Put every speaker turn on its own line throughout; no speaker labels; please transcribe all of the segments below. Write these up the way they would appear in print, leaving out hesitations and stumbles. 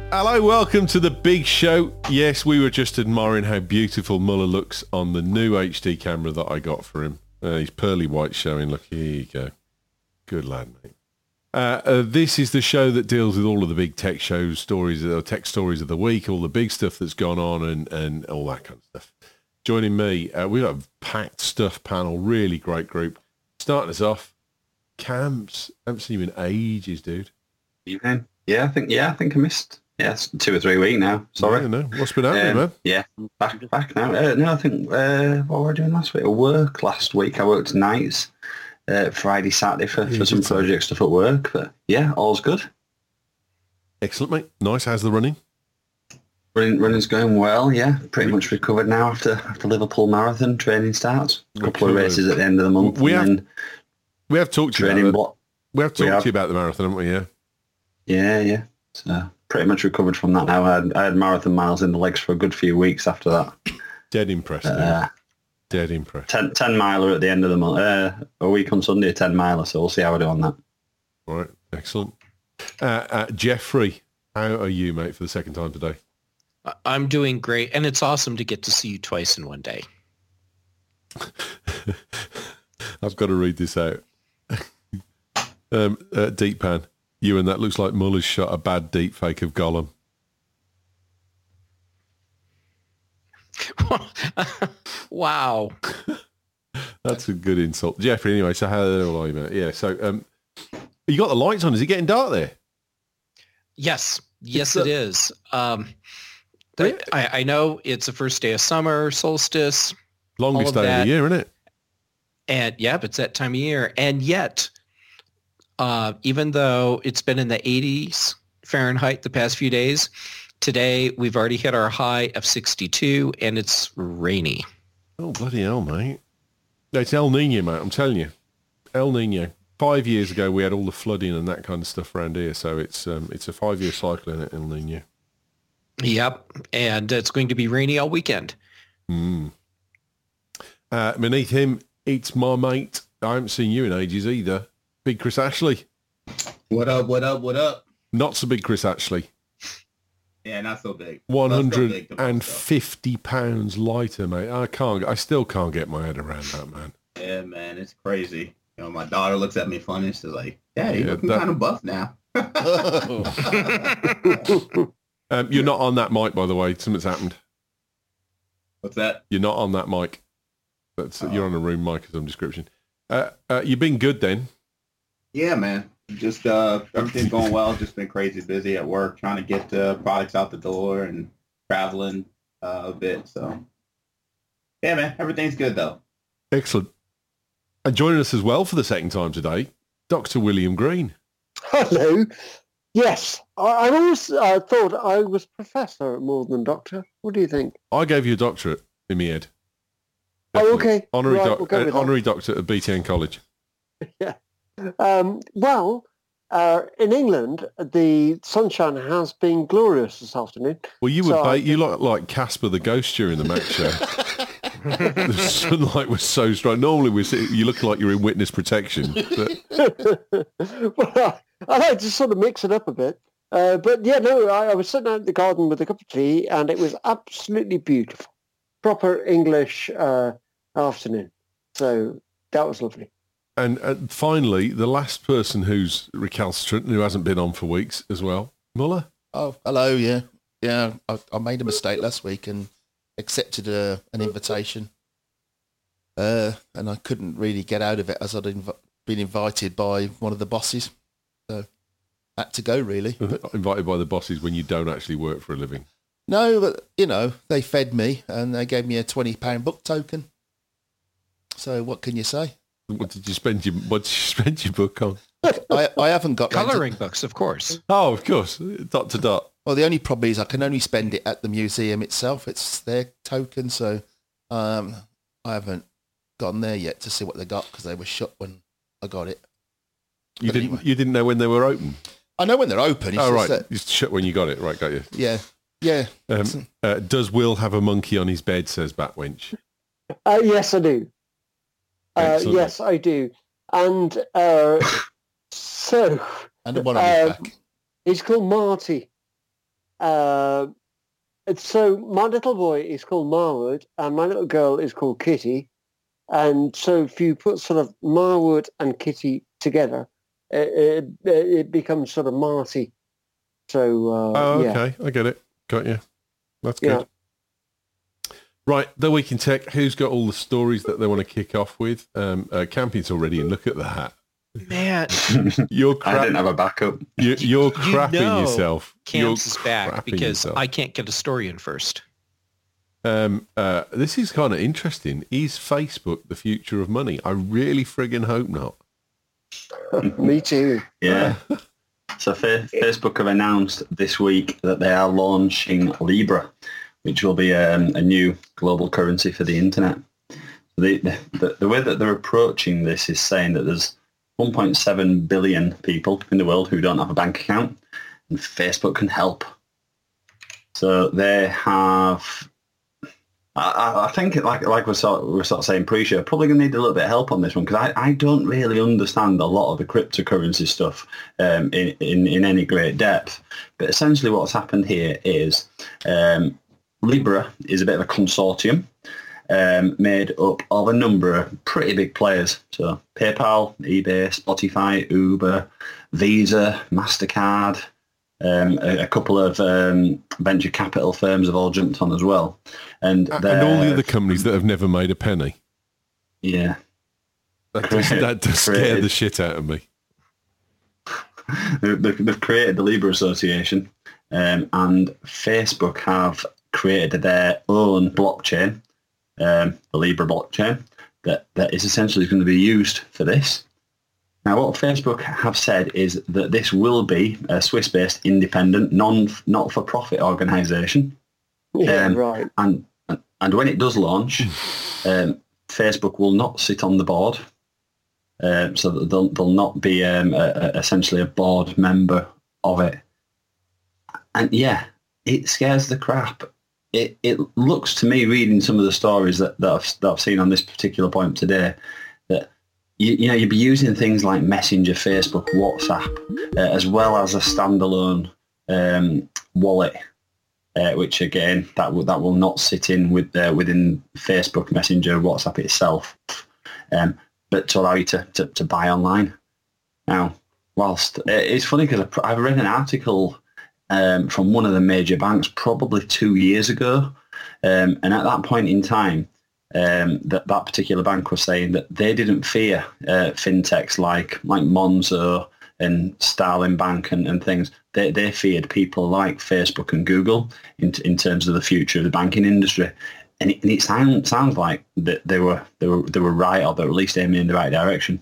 Hello, welcome to the big show. Yes, we were just admiring how beautiful Muller looks on the new HD camera that I got for him. His pearly white showing. Look, here you go. Good lad, mate. This is the show that deals with all of the big tech shows, stories, tech stories of the week, all the big stuff that's gone on and all that kind of stuff. Joining me, we've got a packed stuff panel, really great group. Starting us off, Camps. I haven't seen you in ages, dude.
Evening. I think I missed. Yeah, it's 2 or 3 weeks now. Sorry.
No. What's been happening, man?
Yeah, back now. No, I think what were I doing last week? I worked last week. I worked nights, Friday, Saturday for some project stuff at work. But yeah, all's good.
Excellent, mate. Nice. How's the running?
Running's going well. Yeah, pretty much recovered now after Liverpool Marathon training starts. A couple of races at the end of the month.
We have talked to you about We have talked to you about the marathon, haven't we? Yeah.
Yeah. So pretty much recovered from that now. I had marathon miles in the legs for a good few weeks after that.
Dead impressed. Dead impressed.
10 miler at the end of the month. A week on Sunday, a 10 miler. So we'll see how I do on that.
All right. Excellent. Jeffrey, how are you, mate, for the second time today?
I'm doing great. And it's awesome to get to see you twice in one day.
I've got to read this out. Deep Pan. Ewan, that looks like Muller's shot a bad deep fake of Gollum.
Wow.
That's a good insult. Jeffrey, anyway, so how are you, mate? Yeah, so you got the lights on. Is it getting dark there?
Yes, it is. I know it's the first day of summer, solstice.
Longest day of the year, isn't it?
And yeah, but it's that time of year. And yet, even though it's been in the 80s Fahrenheit the past few days, today we've already hit our high of 62 and it's rainy.
Oh, bloody hell, mate. It's El Nino, mate, I'm telling you. El Nino. 5 years ago, we had all the flooding and that kind of stuff around here, so it's a 5-year cycle in it, El Nino.
Yep, and it's going to be rainy all weekend.
Beneath him, it's my mate. I haven't seen you in ages either. Big Chris Ashley.
What up?
Not so big Chris Ashley.
Yeah, not so big.
150 pounds lighter, mate. I still can't get my head around that, man.
Yeah, man, it's crazy. You know, my daughter looks at me funny. She's like, "Yeah, you're looking kind of buff now."
You're not on that mic, by the way. Something's happened.
What's that?
You're not on that mic. You're on a room mic of some description. You've been good then?
Yeah, man. Just everything's going well. Just been crazy busy at work, trying to get products out the door and traveling a bit. So, yeah, man, everything's good though.
Excellent. And joining us as well for the second time today, Dr. William Green.
Hello. Yes, I always thought I was professor more than doctor. What do you think?
I gave you a doctorate in my head.
Oh, okay.
Honorary doctor at BTN College.
Yeah. Well, in England, the sunshine has been glorious this afternoon.
Well, you look like Casper the Ghost during the match show. The sunlight was so strong. Normally, you look like you're in witness protection. But...
Well, I like to sort of mix it up a bit. But yeah, no, I was sitting out in the garden with a cup of tea, and it was absolutely beautiful. Proper English afternoon. So that was lovely.
And finally, the last person who's recalcitrant, who hasn't been on for weeks as well, Muller.
Oh, hello, yeah. Yeah, I made a mistake last week and accepted an invitation. And I couldn't really get out of it as I'd been invited by one of the bosses. So had to go, really.
Invited by the bosses when you don't actually work for a living.
No, but, they fed me and they gave me a £20 book token. So what can you say?
What did you spend your book on?
I haven't got
colouring books, of course.
Oh, of course, dot to dot.
Well, the only problem is I can only spend it at the museum itself. It's their token, so I haven't gone there yet to see what they got because they were shut when I got it.
You didn't know when they were open?
I know when they're open.
It's right. You shut when you got it, right? Got you?
Yeah.
Does Will have a monkey on his bed? Says Batwench.
Yes, I do. Yes, I do. And so...
And one on his back.
He's called Marty. So my little boy is called Marwood, and my little girl is called Kitty. And so if you put sort of Marwood and Kitty together, it becomes sort of Marty. So,
okay. I get it. Got you. That's good. Yeah. Right, The Week in Tech. Who's got all the stories that they want to kick off with? Camping's already in. Look at the hat.
Man,
I didn't have a backup.
You're crapping yourself.
Camps is back because I can't get a story in first.
This is kind of interesting. Is Facebook the future of money? I really friggin' hope not.
Me too.
Yeah. So Facebook have announced this week that they are launching Libra, which will be a new global currency for the internet. The way that they're approaching this is saying that there's 1.7 billion people in the world who don't have a bank account, and Facebook can help. So they have, I think, like we're sort of saying pre-show, probably going to need a little bit of help on this one, because I don't really understand a lot of the cryptocurrency stuff in any great depth. But essentially what's happened here is Libra is a bit of a consortium made up of a number of pretty big players. So PayPal, eBay, Spotify, Uber, Visa, MasterCard, a couple of venture capital firms have all jumped on as well. And
all the other companies that have never made a penny.
Yeah.
That does scare the shit out of me.
They've created the Libra Association, and Facebook have created their own blockchain, the Libra blockchain, that is essentially going to be used for this. Now, what Facebook have said is that this will be a Swiss-based independent, not-for-profit organisation.
Yeah, right.
And when it does launch, Facebook will not sit on the board, so that they'll not be essentially a board member of it. And yeah, it scares the crap. It looks to me, reading some of the stories that I've seen on this particular point today, that you'd be using things like Messenger, Facebook, WhatsApp, as well as a standalone wallet, which again that will not sit in within Facebook Messenger, WhatsApp itself, but to allow you to buy online. Now, whilst it's funny because I've read an article from one of the major banks probably 2 years ago, and at that point in time, that particular bank was saying that they didn't fear fintechs like Monzo and Starling Bank and things. They feared people like Facebook and Google in terms of the future of the banking industry, and it sounds like that they were right, or they're at least aiming in the right direction.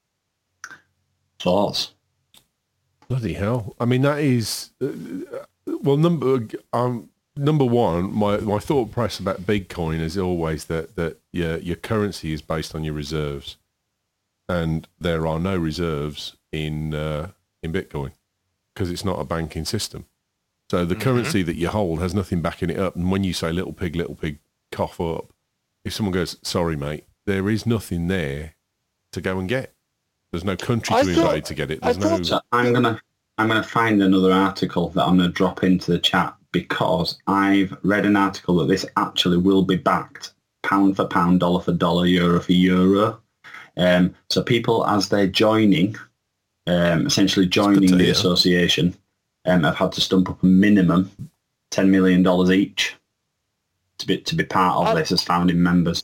Thoughts?
Bloody hell! I mean, that is well. Number one, my thought process about Bitcoin is always that your currency is based on your reserves, and there are no reserves in Bitcoin because it's not a banking system. So the currency that you hold has nothing backing it up. And when you say little pig, cough up, if someone goes, sorry, mate, there is nothing there to go and get. There's no country to invade to get it.
So I'm gonna find another article that I'm gonna drop into the chat, because I've read an article that this actually will be backed pound for pound, dollar for dollar, euro for euro. So people, as they're joining, essentially joining the association, have had to stump up a minimum $10 million each to be part of this as founding members.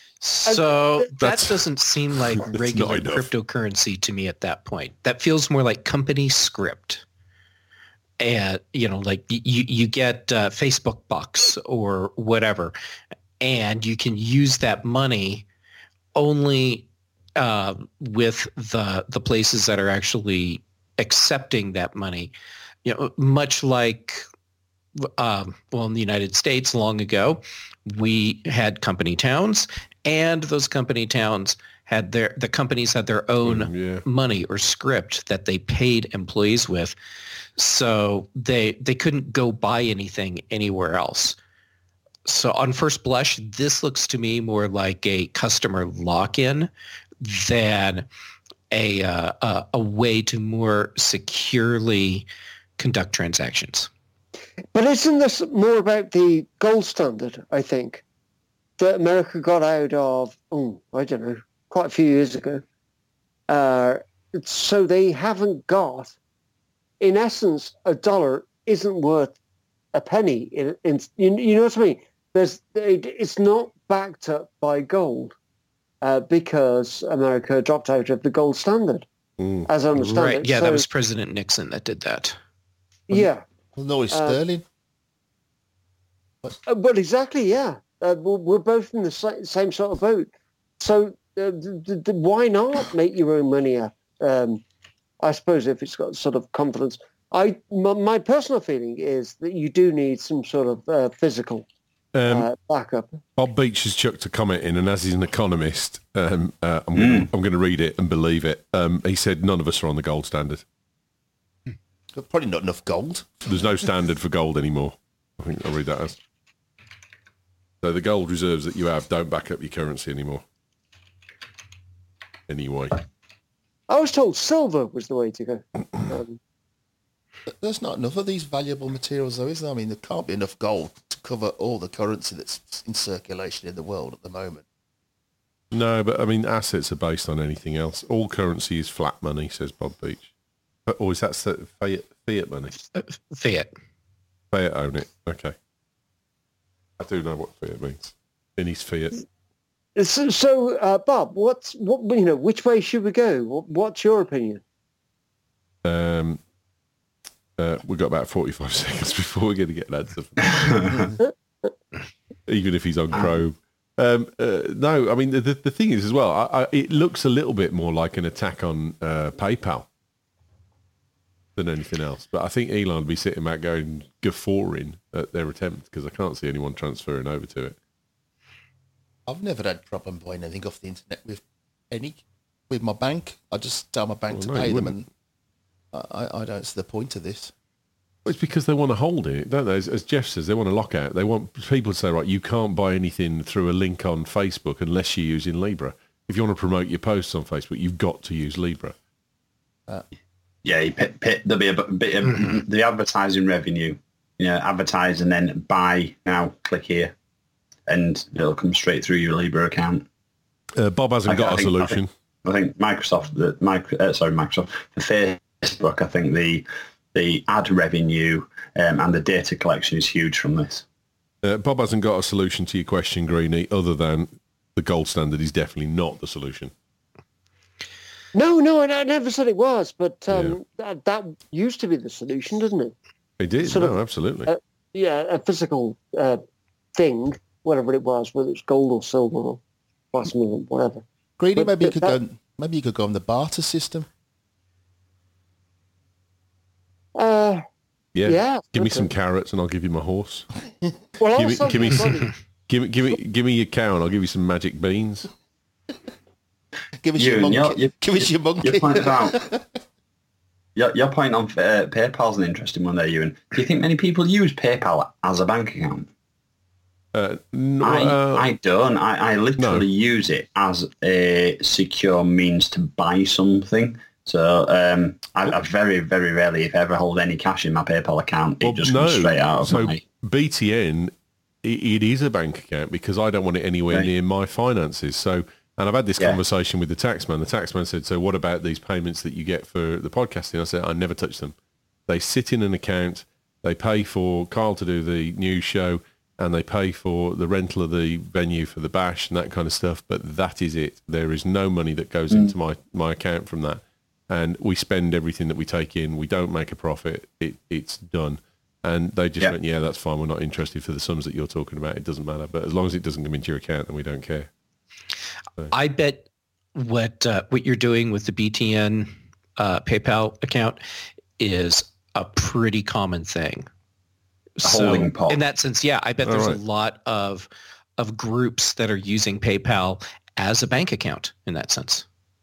So that doesn't seem like regular cryptocurrency to me at that point. That feels more like company script. And, like you get Facebook bucks or whatever, and you can use that money only with the places that are actually accepting that money. Much like, in the United States long ago, we had company towns, and those company towns had the companies had their own money or script that they paid employees with. So they couldn't go buy anything anywhere else. So on first blush, this looks to me more like a customer lock-in than a way to more securely conduct transactions.
But isn't this more about the gold standard, I think, that America got out of, I don't know, quite a few years ago. So they haven't got, in essence, a dollar isn't worth a penny. You know what I mean? It's not backed up by gold because America dropped out of the gold standard, as I understand
Right.
it.
Yeah,
So,
that was President Nixon that did that.
Yeah.
Well, no, it's sterling.
But exactly, yeah. We're both in the same sort of boat. So why not make your own money up? I suppose if it's got sort of confidence. My personal feeling is that you do need some sort of physical backup.
Bob Beach has chucked a comment in, and as he's an economist, I'm going to read it and believe it. He said none of us are on the gold standard.
Probably not enough gold.
There's no standard for gold anymore. I think I'll read that as. So the gold reserves that you have don't back up your currency anymore. Anyway.
I was told silver was the way to go.
There's not enough of these valuable materials, though, is there? I mean, there can't be enough gold to cover all the currency that's in circulation in the world at the moment.
No, but I mean, assets are based on anything else. All currency is flat money, says Bob Beach. Or is that fiat money?
Fiat.
Fiat own it. Okay. I do know what fiat means. In his fiat.
So, Bob, which way should we go? What's your opinion?
We've got about 45 seconds before we're going to get an answer from him. Even if he's on Chrome. No, I mean, the thing is as well, it looks a little bit more like an attack on PayPal than anything else. But I think Elon would be sitting back going guffawing at their attempt because I can't see anyone transferring over to it.
I've never had a problem buying anything off the internet with my bank. I just tell my bank to pay them, and I don't see the point of this.
Well, it's because they want to hold it, don't they? As Jeff says, they want to lock out. They want people to say, right, you can't buy anything through a link on Facebook unless you're using Libra. If you want to promote your posts on Facebook, you've got to use Libra.
Yeah, there'll be a bit of the advertising revenue. Advertise and then buy now. Click here, and it'll come straight through your Libra account.
Bob hasn't got a solution.
I think Microsoft, for Facebook, I think the ad revenue and the data collection is huge from this.
Bob hasn't got a solution to your question, Greenie, other than the gold standard is definitely not the solution.
No, I never said it was, but that used to be the solution, didn't it?
It did, absolutely.
A physical thing, whatever it was, whether it's gold or silver or plasma or whatever.
Greenie, maybe you could go on the barter system.
Yeah. Give me some carrots and I'll give you my horse.
Well,
give me your cow and I'll give you some magic beans.
Give us your monkey. Give us your monkey.
Your point on PayPal's an interesting one there, Ewan. Do you think many people use PayPal as a bank account?
No,
I don't. I literally use it as a secure means to buy something. So I very, very rarely, if ever, hold any cash in my PayPal account. It just comes straight out of my...
BTN, it is a bank account because I don't want it anywhere near my finances. So, and I've had this conversation with the taxman. The taxman said, so what about these payments that you get for the podcasting? I said, I never touch them. They sit in an account. They pay for Carl to do the news show and they pay for the rental of the venue for the bash and that kind of stuff. But that is it. There is no money that goes into my account from that. And we spend everything that we take in. We don't make a profit. It's done. And they just went, yeah, that's fine. We're not interested for the sums that you're talking about. It doesn't matter. But as long as it doesn't come into your account, then we don't care. So.
I bet what you're doing with the BTN PayPal account is a pretty common thing.
Holding pot.
In that sense, I bet there's a lot of groups that are using PayPal as a bank account in that sense.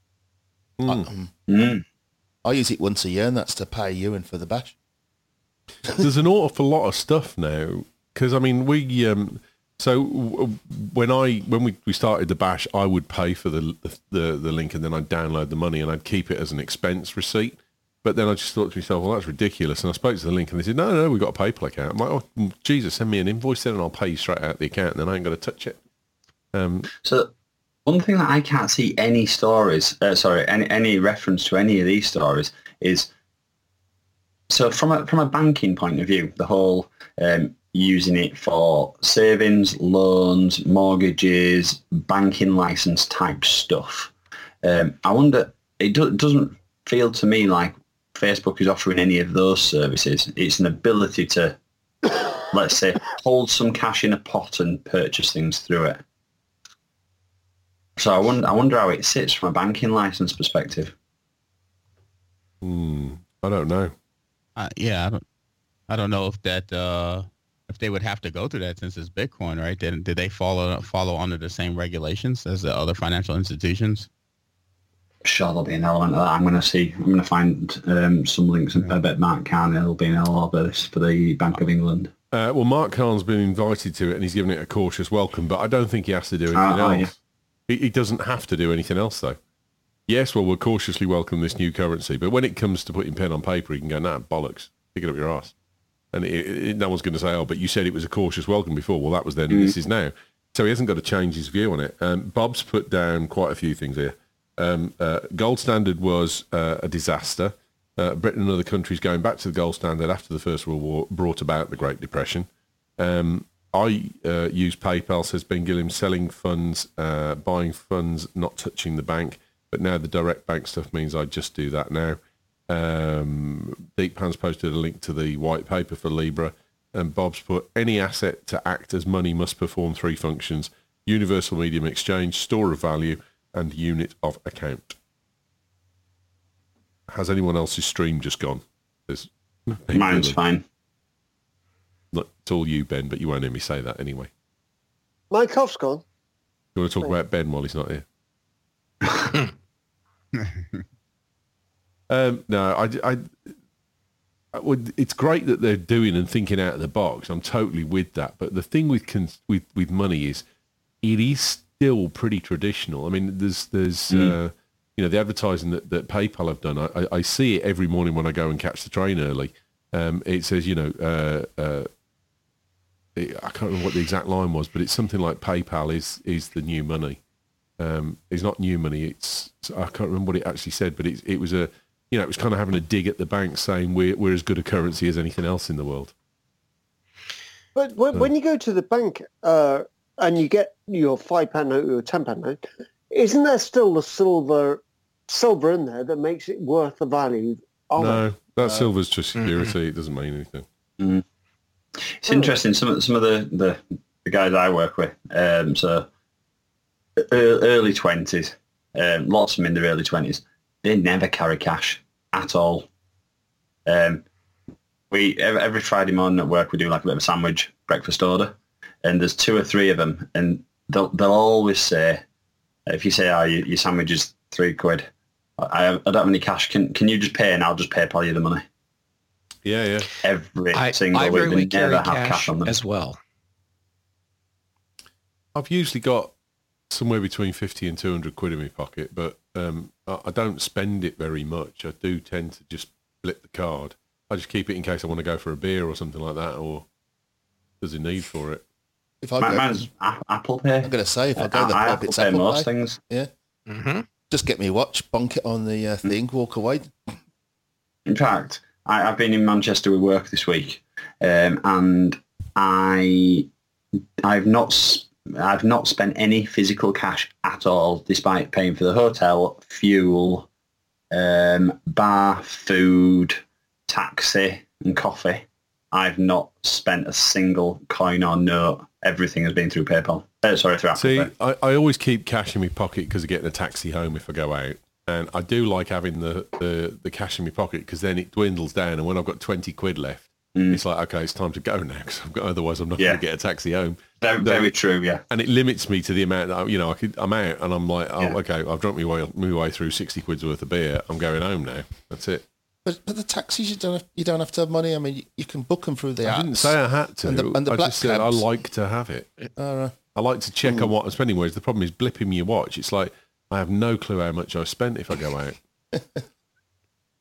I use it once a year, and that's to pay you and for the bash.
There's an awful lot of stuff now because I mean we so when we started the bash, I would pay for the link and then I'd download the money and I'd keep it as an expense receipt. But then I just thought to myself, well, that's ridiculous. And I spoke to the link and they said, no, we've got a PayPal account. I'm like, oh, Jesus, send me an invoice then and I'll pay you straight out the account and then I ain't got to touch it.
So one thing that I can't see any stories, any reference to any of these stories is, so from a banking point of view, the whole using it for savings, loans, mortgages, banking license type stuff. I wonder, it doesn't feel to me like Facebook is offering any of those services. It's an ability to, let's say, hold some cash in a pot and purchase things through it. So I wonder how it sits from a banking license perspective.
I don't know.
Yeah, I don't know if that if they would have to go through that since it's Bitcoin, right? Then did they follow under the same regulations as the other financial institutions?
Sure, there'll be an element of that. I'm going to find some links, and I bet Mark Carney will be an element of this for the Bank of England.
Well, Mark Carn's been invited to it and he's given it a cautious welcome, but I don't think he has to do anything else.
Yeah.
He doesn't have to do anything else, though. Yes, well, we'll cautiously welcome this new currency, but when it comes to putting pen on paper, he can go, nah, bollocks, stick it up your arse. And no one's going to say, oh, but you said it was a cautious welcome before. Well, that was then, and this is now. So he hasn't got to change his view on it. Bob's put down quite a few things here. Gold standard was a disaster. Britain and other countries going back to the gold standard after the First World War brought about the Great Depression. I use PayPal, says Ben Gilliam, selling funds, buying funds, not touching the bank. But now the direct bank stuff means I just do that now. Deep Pan's posted a link to the white paper for Libra. And Bob's put, any asset to act as money must perform three functions: universal medium exchange, store of value, and unit of account. Has anyone else's stream just gone?
Mine's fine.
Look, it's all you, Ben, but you won't hear me say that anyway.
My cough's gone.
You want to talk about Ben while he's not here? No, I would. It's great that they're doing and thinking out of the box. I'm totally with that. But the thing with money is, it is still pretty traditional. I mean, there's the advertising that PayPal have done. I see it every morning when I go and catch the train early. It says, I can't remember what the exact line was, but it's something like PayPal is the new money. It's not new money. I can't remember what it actually said, but it was it was kind of having a dig at the bank, saying we're as good a currency as anything else in the world.
But when you go to the bank and you get your £5 note or your £10 note, isn't there still the silver in there that makes it worth the value of it?
No, that silver's just security. It doesn't mean anything.
Mm. It's interesting. Some of the guys I work with, so early 20s, lots of them in their early 20s, they never carry cash at all. We every Friday morning at work we do like a bit of a sandwich breakfast order, and there's 2 or 3 of them, and they'll always say, if you say, your sandwich is £3, I don't have any cash, can you just pay and I'll just PayPal you the money.
Yeah.
Every single week, they never have cash on them
as well.
I've usually got somewhere between 50 and 200 quid in my pocket, but I don't spend it very much. I do tend to just flip the card. I just keep it in case I want to go for a beer or something like that, or there's a need for it.
If I
Mine's Apple Pay.
I'm going to say, if I go to the pub, it's
Pay
Apple
most
Pay.
things.
Yeah.
Mm-hmm.
Just get me a watch, bonk it on the thing, walk away.
In fact, I've been in Manchester with work this week, and I've not spent any physical cash at all, despite paying for the hotel, fuel, bar, food, taxi, and coffee. I've not spent a single coin or note. Everything has been through PayPal. Through Apple
See,
Pay.
I always keep cash in my pocket because of getting a taxi home if I go out. And I do like having the cash in my pocket because then it dwindles down. And when I've got 20 quid left, it's like, okay, it's time to go now because otherwise I'm not going to get a taxi home.
Very true, yeah.
And it limits me to the amount that, I'm out and I'm like, okay, I've drunk my way through 60 quid's worth of beer. I'm going home now. That's it.
But the taxis, you don't have to have money. I mean, you can book them through the apps.
I didn't say I had to.
And the
I
black
just said I
cabs.
like to have it.
All right.
I like to check on what I'm spending. Whereas the problem is blipping your watch. It's like I have no clue how much I spent if I go out.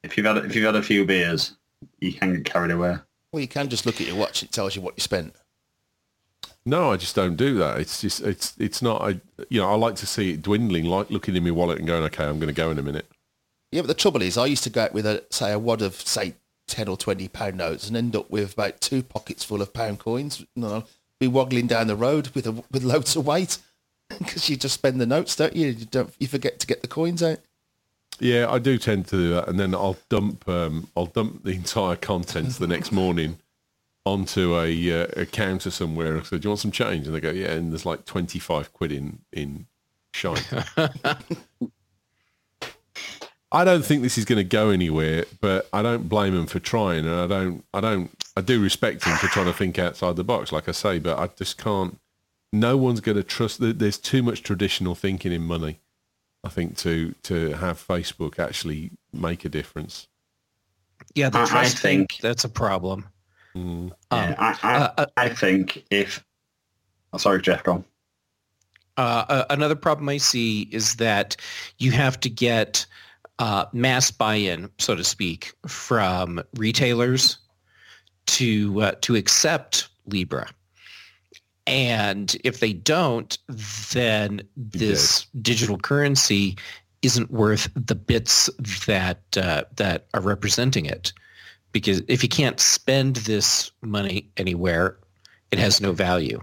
If you've had a few beers, you can get carried away.
Well, you can just look at your watch. It tells you what you spent.
No, I just don't do that. It's just it's not. I like to see it dwindling, like looking in my wallet and going, okay, I'm going to go in a minute.
Yeah, but the trouble is, I used to go out with a wad of, say, 10 or 20 pound notes and end up with about 2 pockets full of pound coins. Be waggling down the road with loads of weight because you just spend the notes, don't you? You forget to get the coins out.
Yeah, I do tend to do that, and then I'll dump the entire contents the next morning onto a counter somewhere. So, do you want some change? And they go, yeah, and there's like 25 quid in shite. I don't think this is going to go anywhere, but I don't blame them for trying, and I do respect them for trying to think outside the box, like I say, but I just can't. No one's going to trust. There's too much traditional thinking in money, I think, to have Facebook actually make a difference.
Yeah, the trust
think
thing, that's a problem.
I think if... Oh, sorry, Jeff, go on.
Another problem I see is that you have to get mass buy-in, so to speak, from retailers to accept Libra. And if they don't, then this digital currency isn't worth the bits that are representing it. Because if you can't spend this money anywhere, it has no value.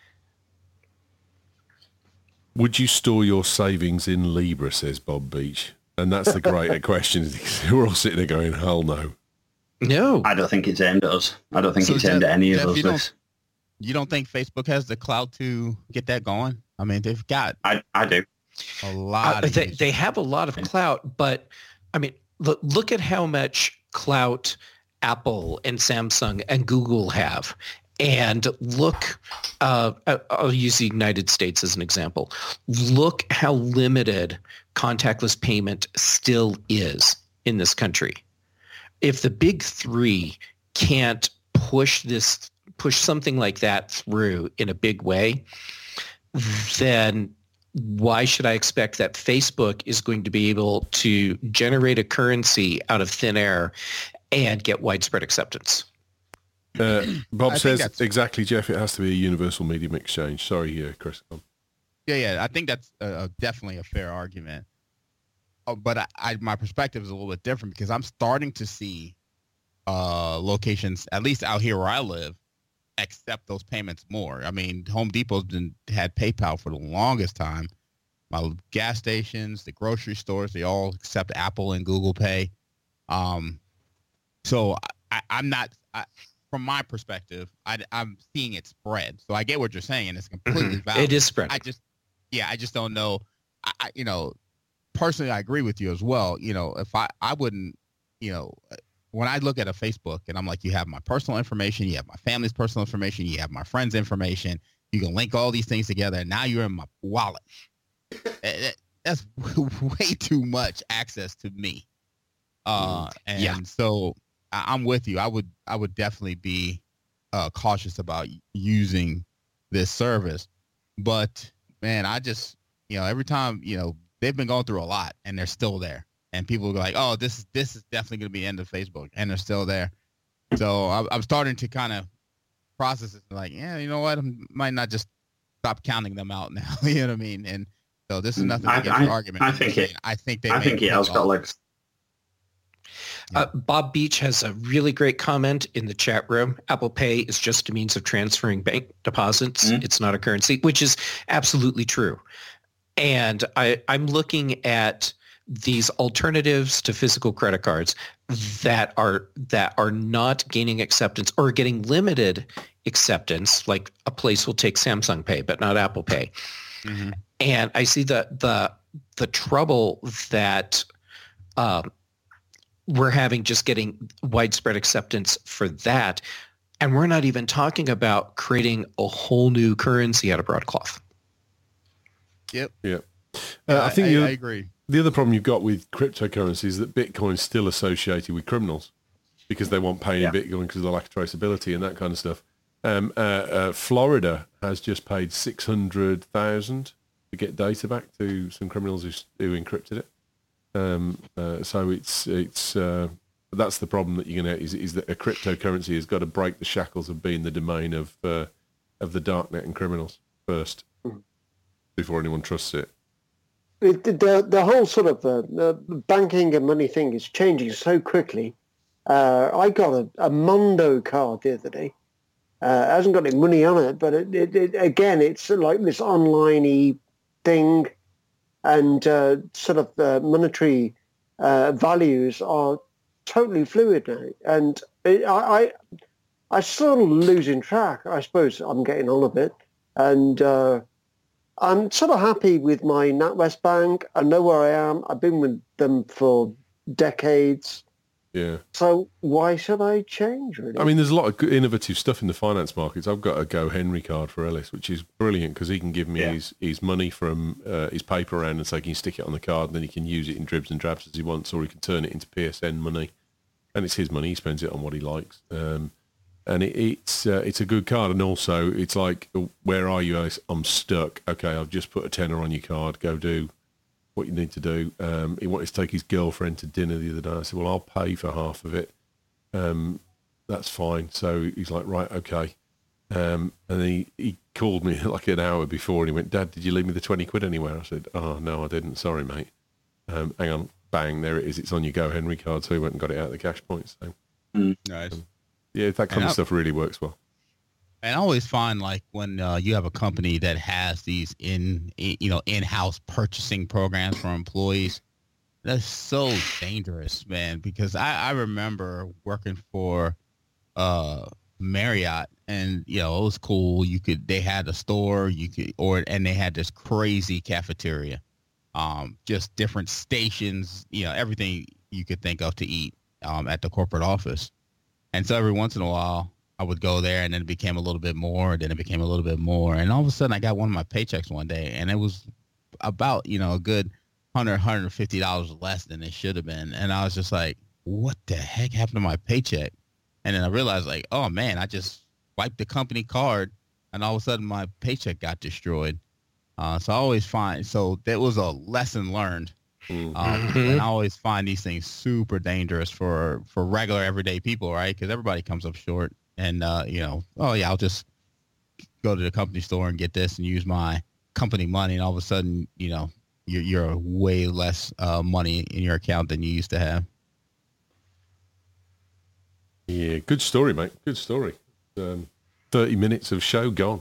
Would you store your savings in Libra, says Bob Beach? And that's the great question. We're all sitting there going, hell no.
No.
I don't think it's aimed at us. I don't think it's aimed at any of us.
You don't think Facebook has the clout to get that going? I mean, they've got...
I do.
A lot of
they have a lot of clout, but, I mean, look at how much clout Apple and Samsung and Google have. And look, I'll use the United States as an example. Look how limited contactless payment still is in this country. If the big three can't push something like that through in a big way, then why should I expect that Facebook is going to be able to generate a currency out of thin air and get widespread acceptance?
Bob says exactly, Jeff. It has to be a universal medium exchange. Sorry, Chris.
Yeah. I think that's definitely a fair argument. But my perspective is a little bit different because I'm starting to see locations, at least out here where I live, accept those payments more. I mean, Home Depot's had PayPal for the longest time. My gas stations, the grocery stores, they all accept Apple and Google Pay. So I'm not. From my perspective, I'm seeing it spread. So I get what you're saying, and it's completely valid.
It is spread.
I just don't know. Personally, I agree with you as well. If I wouldn't, when I look at a Facebook and I'm like, you have my personal information, you have my family's personal information, you have my friends' information, you can link all these things together, and now you're in my wallet. That's way too much access to me. So I'm with you. I would definitely be cautious about using this service. But man, I just, every time, they've been going through a lot and they're still there. And people go like, oh, this is definitely going to be the end of Facebook, and they're still there. So I'm starting to kind of process it like, yeah, you know what? I might not just stop counting them out now. You know what I mean? And so this is nothing against your argument.
I think it has got legs.
Bob Beach has a really great comment in the chat room. Apple Pay is just a means of transferring bank deposits. It's not a currency, which is absolutely true. And I'm looking at these alternatives to physical credit cards that are not gaining acceptance or getting limited acceptance. Like a place will take Samsung Pay, but not Apple Pay. Mm-hmm. And I see the trouble that we're having just getting widespread acceptance for that. And we're not even talking about creating a whole new currency out of broadcloth.
Yep.
Yeah. I think
I agree.
The other problem you've got with cryptocurrency is that Bitcoin's still associated with criminals because they want paying in Bitcoin because of the lack of traceability and that kind of stuff. Florida has just paid $600,000 to get data back to some criminals who encrypted it. So it's that's the problem that you're going to is that a cryptocurrency has got to break the shackles of being the domain of the darknet and criminals first before anyone trusts it.
The whole sort of banking and money thing is changing so quickly. I got a Mondo card the other day. It hasn't got any money on it, but again, it's like this online-y thing, and sort of monetary values are totally fluid now. And I sort of losing track. I suppose I'm getting on a bit, and I'm sort of happy with my NatWest Bank. I know where I am. I've been with them for decades.
Yeah.
So why should I change, really?
I mean, there's a lot of good innovative stuff in the finance markets. I've got a Go Henry card for Ellis, which is brilliant because he can give me his money from his paper round and say, can you stick it on the card, and then he can use it in dribs and drabs as he wants, or he can turn it into PSN money. And it's his money. He spends it on what he likes. And it's a good card. And also, it's like, where are you, Ellis? I'm stuck. Okay, I've just put a tenner on your card. Go do what you need to do. He wanted to take his girlfriend to dinner the other day. I said, well, I'll pay for half of it. That's fine. So he's like, right, okay. And then he called me like an hour before and he went, Dad, did you leave me the 20 quid anywhere? I said, oh, no, I didn't. Sorry, mate. Hang on. Bang, there it is. It's on your Go Henry card. So he went and got it out of the cash point. So
Nice.
yeah, that kind of stuff really works well.
And I always find like when you have a company that has these in-house purchasing programs for employees, that's so dangerous, man. Because I remember working for Marriott, and it was cool. They had a store, and they had this crazy cafeteria, just different stations, everything you could think of to eat at the corporate office. And so every once in a while, I would go there, and then it became a little bit more, then it became a little bit more. And all of a sudden, I got one of my paychecks one day, and it was about, a good $100, $150 less than it should have been. And I was just like, what the heck happened to my paycheck? And then I realized, like, oh, man, I just wiped the company card, and all of a sudden, my paycheck got destroyed. So I always find, so that was a lesson learned. And I always find these things super dangerous for regular everyday people, right? Because everybody comes up short. And, I'll just go to the company store and get this and use my company money. And all of a sudden, you're way less money in your account than you used to have.
Yeah, good story, mate. Good story. 30 minutes of show gone.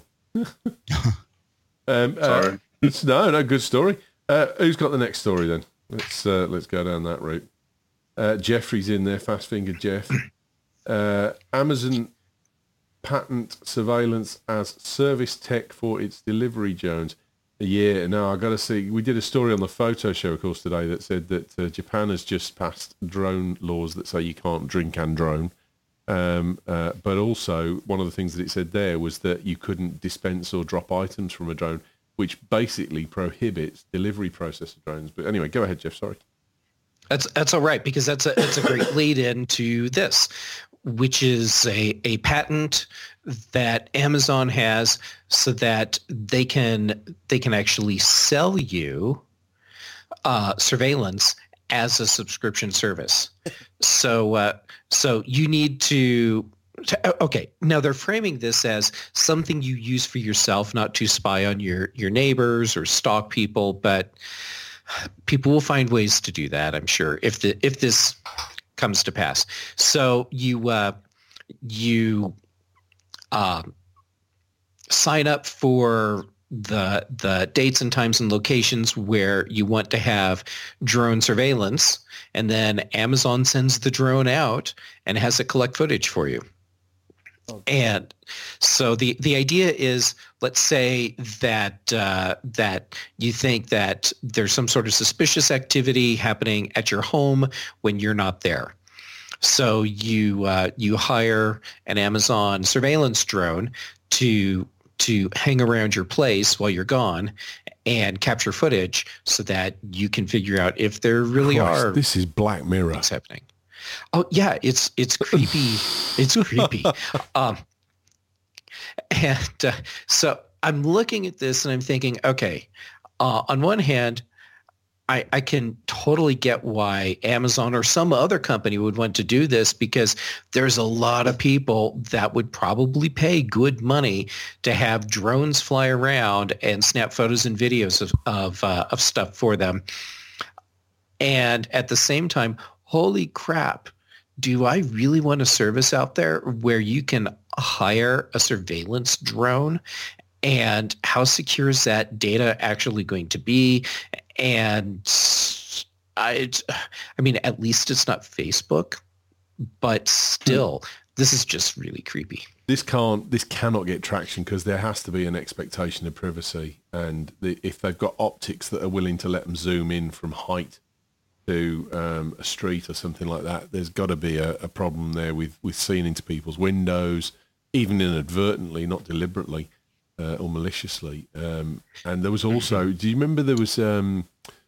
Sorry.
No, good story. Who's got the next story then? Let's go down that route. Jeffrey's in there, fast-fingered Jeff. Amazon patent surveillance as service tech for its delivery drones. Yeah, no, I got to see. We did a story on the photo show, of course, today that said that Japan has just passed drone laws that say you can't drink and drone. But also, one of the things that it said there was that you couldn't dispense or drop items from a drone, which basically prohibits delivery process of drones. But anyway, go ahead, Jeff. Sorry.
That's all right, because that's a great lead into this, which is a patent that Amazon has so that they can actually sell you surveillance as a subscription service. So you need to okay. Now they're framing this as something you use for yourself, not to spy on your neighbors or stalk people, but people will find ways to do that, I'm sure, if this comes to pass. So you sign up for the dates and times and locations where you want to have drone surveillance, and then Amazon sends the drone out and has it collect footage for you. Okay. And so the idea is, let's say that you think that there's some sort of suspicious activity happening at your home when you're not there. So you hire an Amazon surveillance drone to hang around your place while you're gone and capture footage so that you can figure out if there really are.
This is Black Mirror.
Things happening. Oh yeah, it's creepy. It's creepy. So I'm looking at this and I'm thinking, okay, on one hand, I can totally get why Amazon or some other company would want to do this, because there's a lot of people that would probably pay good money to have drones fly around and snap photos and videos of stuff for them. And at the same time, holy crap, do I really want a service out there where you can hire a surveillance drone? And how secure is that data actually going to be? And I mean, at least it's not Facebook, but still, this is just really creepy.
This cannot get traction because there has to be an expectation of privacy. And if they've got optics that are willing to let them zoom in from height to a street or something like that, there's got to be a problem there with seeing into people's windows, even inadvertently, not deliberately. Or maliciously, and there was also. Do you remember there was a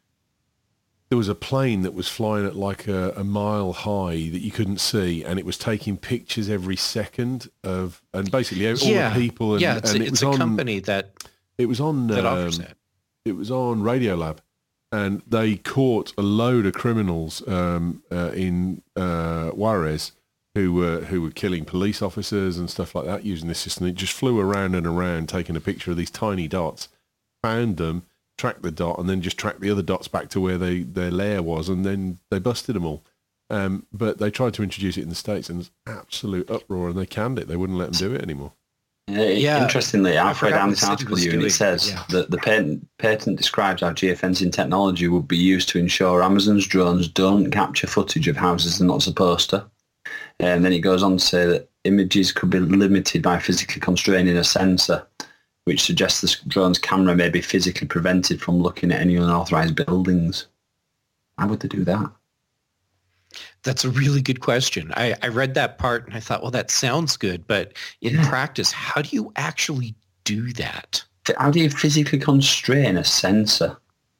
plane that was flying at like a mile high that you couldn't see, and it was taking pictures every second of, and basically all the people. And,
it's a company that
it was on
that offers that.
It was on Radiolab, and they caught a load of criminals in Juarez. Who were killing police officers and stuff like that using this system. It just flew around and around, taking a picture of these tiny dots, found them, tracked the dot, and then just tracked the other dots back to where their lair was, and then they busted them all. But they tried to introduce it in the States, and it was absolute uproar, and they canned it. They wouldn't let them do it anymore.
Interestingly, I've read this article here, and it says that the patent describes how geofencing technology would be used to ensure Amazon's drones don't capture footage of houses they're not supposed to. And then it goes on to say that images could be limited by physically constraining a sensor, which suggests the drone's camera may be physically prevented from looking at any unauthorized buildings. How would they do that?
That's a really good question. I read that part and I thought, well, that sounds good. But in practice, how do you actually do that?
How do you physically constrain a sensor?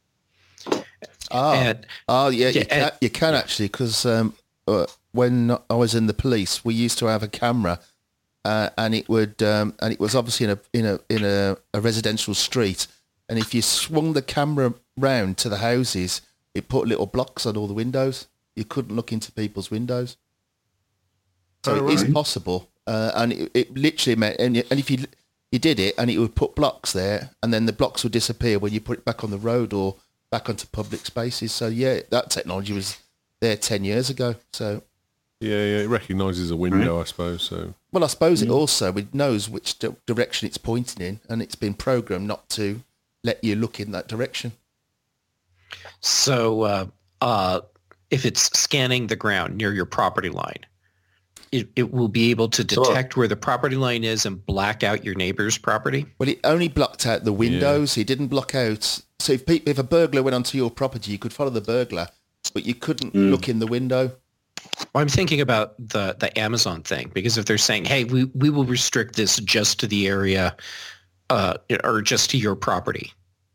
You can actually, because when I was in the police, we used to have a camera, and it was obviously in a residential street, and if you swung the camera round to the houses, it put little blocks on all the windows. You couldn't look into people's windows, so it is possible, and it literally meant, and if you did it, and it would put blocks there, and then the blocks would disappear when you put it back on the road or back onto public spaces. So yeah, that technology was there 10 years ago. So.
Yeah, it recognises a window, I suppose. So,
well, I suppose it also knows which direction it's pointing in, and it's been programmed not to let you look in that direction.
So, if it's scanning the ground near your property line, it will be able to detect where the property line is and black out your neighbor's property?
Well, it only blocked out the windows. It didn't block out. So if a burglar went onto your property, you could follow the burglar, but you couldn't look in the window.
Well, I'm thinking about the Amazon thing, because if they're saying, hey, we will restrict this just to the area or just to your property,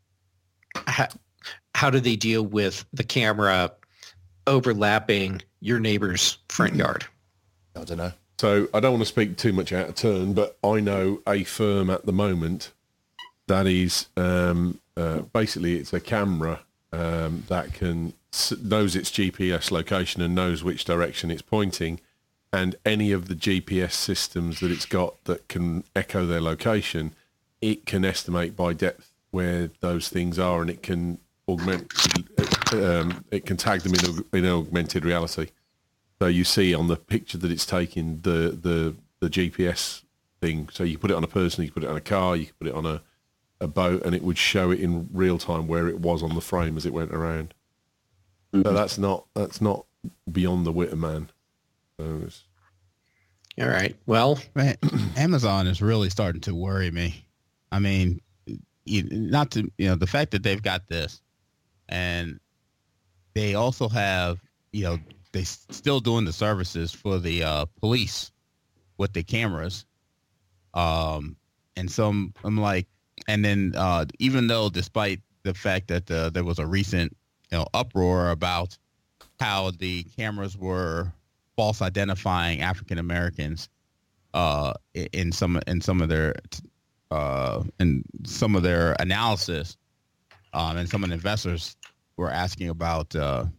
how do they deal with the camera overlapping your neighbor's front yard?
I don't know.
So I don't want to speak too much out of turn, but I know a firm at the moment that is basically it's a camera that knows its GPS location and knows which direction it's pointing, and any of the GPS systems that it's got that can echo their location, it can estimate by depth where those things are, and it can augment. It can tag them in augmented reality. So you see on the picture that it's taking the GPS thing. So you put it on a person, you put it on a car, you put it on a boat, and it would show it in real time where it was on the frame as it went around. So that's not beyond the wit of man. So
all right. Well,
man, Amazon is really starting to worry me. I mean, the fact that they've got this, and they also have, they still doing the services for the police with the cameras. And some, I'm like, and then even though, despite the fact that there was a recent uproar about how the cameras were false identifying African Americans in some of their analysis, and some of the investors were asking about,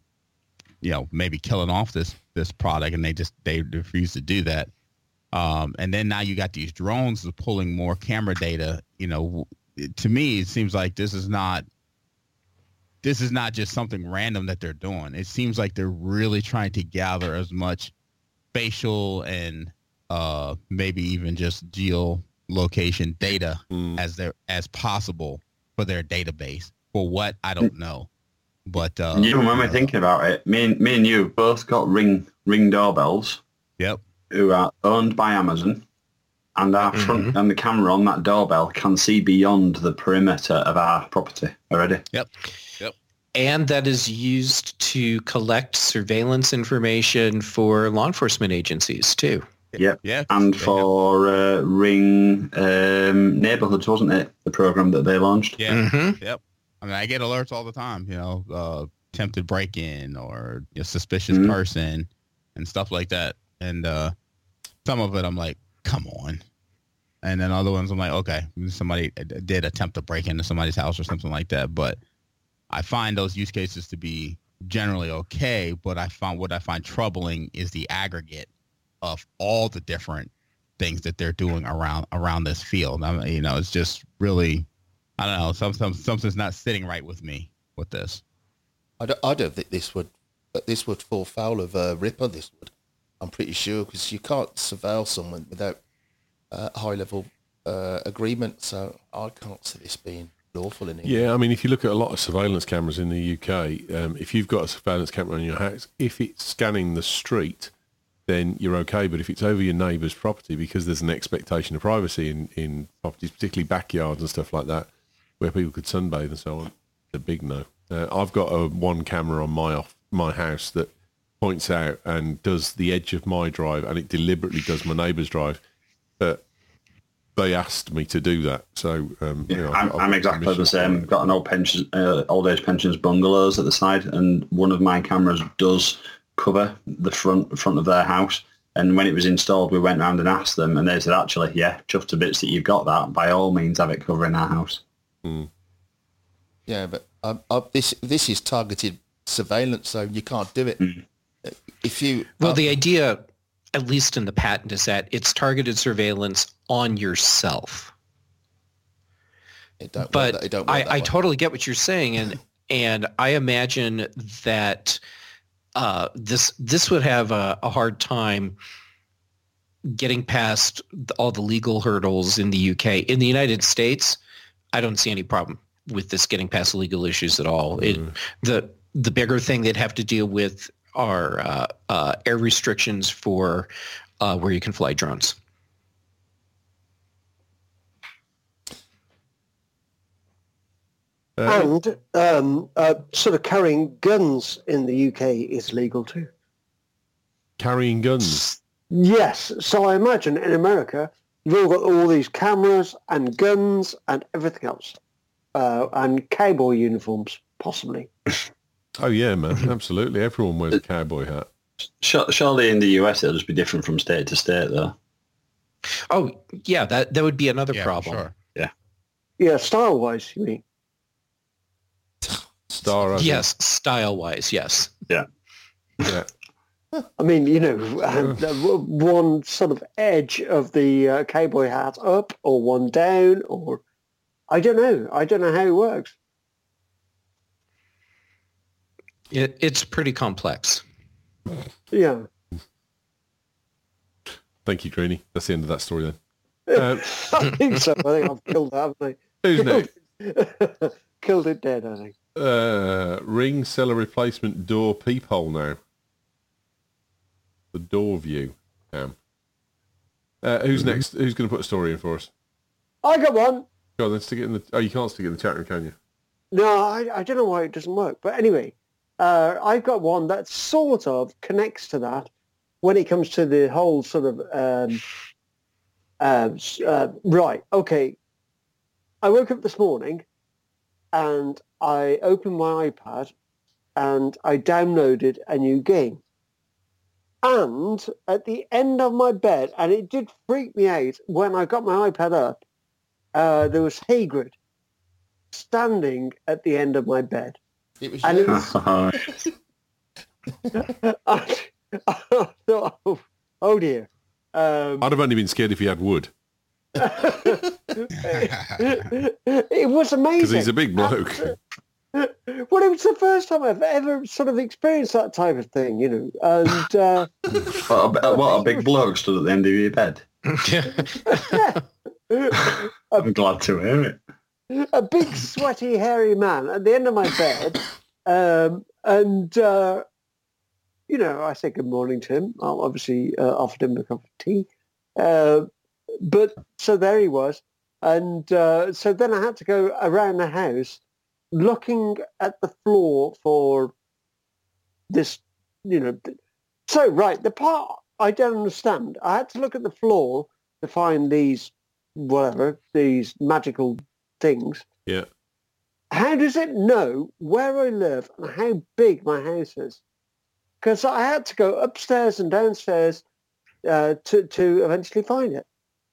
maybe killing off this product, and they refused to do that. And then now you got these drones pulling more camera data. To me, it seems like this is not just something random that they're doing. It seems like they're really trying to gather as much facial and maybe even just geolocation data as possible for their database. For what, I don't know. But
even when we're thinking about it, me and you both got ring doorbells.
Yep.
Who are owned by Amazon, and our front and the camera on that doorbell can see beyond the perimeter of our property already.
Yep.
And that is used to collect surveillance information for law enforcement agencies too.
Yep.
Yeah.
And for Ring Neighborhoods, wasn't it? The program that they launched.
Yeah.
Mm-hmm.
Yep. I mean, I get alerts all the time. Attempted break-in or suspicious person and stuff like that. And some of it, I'm like, come on. And then other ones, I'm like, okay, somebody did attempt to break into somebody's house or something like that. But I find those use cases to be generally okay. But what I find troubling is the aggregate of all the different things that they're doing around this field. I mean, it's just really, I don't know, something's not sitting right with me with this.
I don't think this would fall foul of RIPA. This would. I'm pretty sure, because you can't surveil someone without high-level agreement. So I can't see this being lawful in England.
Yeah, I mean, if you look at a lot of surveillance cameras in the UK, if you've got a surveillance camera in your house, if it's scanning the street, then you're okay. But if it's over your neighbour's property, because there's an expectation of privacy in properties, particularly backyards and stuff like that, where people could sunbathe and so on, it's a big no. I've got one camera on my house that points out and does the edge of my drive, and it deliberately does my neighbour's drive. But they asked me to do that, so
I'm exactly the same. Got an old age pensions bungalows at the side, and one of my cameras does cover the front of their house. And when it was installed, we went round and asked them, and they said, actually, yeah, chuffed to bits that you've got that. By all means, have it covering our house.
Yeah, but this is targeted surveillance, so you can't do it. If you
the idea, at least in the patent, is that it's targeted surveillance on yourself. I totally get what you're saying, and I imagine that this would have a hard time getting past all the legal hurdles in the UK. In the United States, I don't see any problem with this getting past legal issues at all. The bigger thing they'd have to deal with are air restrictions for where you can fly drones.
And sort of carrying guns in the UK is legal too.
Carrying guns?
Yes. So I imagine in America, you've all got all these cameras and guns and everything else. And cowboy uniforms, possibly.
Oh, yeah, man. Absolutely. Everyone wears a cowboy hat.
Surely in the US, it'll just be different from state to state, though.
Oh, yeah, that would be another problem.
Sure.
Yeah, style-wise, you mean?
Yes, style-wise, yes.
Yeah.
I mean, one sort of edge of the cowboy hat up or one down, or I don't know. I don't know how it works.
It's pretty complex.
Yeah.
Thank you, Greenie. That's the end of that story then.
I think so. I think I've killed that, haven't I?
Who's next?
Killed it dead, I think.
Ring seller replacement door peephole now. The door view, Cam. Who's next? Who's going to put a story in for us?
I got one.
Go on, then stick it in the... Oh, you can't stick it in the chat room, can you?
No, I don't know why it doesn't work. But anyway, I've got one that sort of connects to that when it comes to the whole sort of... right, okay. I woke up this morning and I opened my iPad and I downloaded a new game. And at the end of my bed, and it did freak me out when I got my iPad up, there was Hagrid standing at the end of my bed.
It was
And
you.
it was, I thought, oh dear.
I'd have only been scared if he had wood,
It was amazing.
because he's a big bloke.
Well, it was the first time I've ever sort of experienced that type of thing, you know. And
What a big bloke stood at the end of your bed. I'm glad to hear it.
a big, sweaty, hairy man at the end of my bed. You know, I said good morning to him. I obviously offered him a cup of tea. But so there he was. And so then I had to go around the house looking at the floor for this, you know. So, right, the part I don't understand, I had to look at the floor to find these magical things.
Yeah.
How does it know where I live and how big my house is? Because I had to go upstairs and downstairs to eventually find it.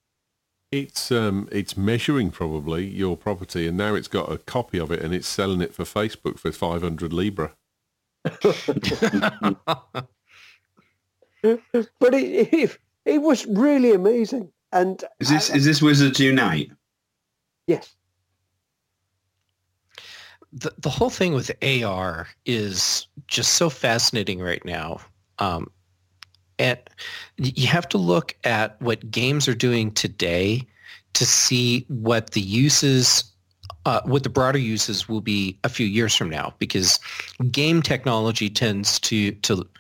It's measuring probably your property, and now it's got a copy of it, and it's selling it for Facebook for 500 Libra.
But it was really amazing. And
Is this Wizards Unite?
yes.
The whole thing with AR is just so fascinating right now. And you have to look at what games are doing today to see what the uses, what the broader uses will be a few years from now, because game technology tends to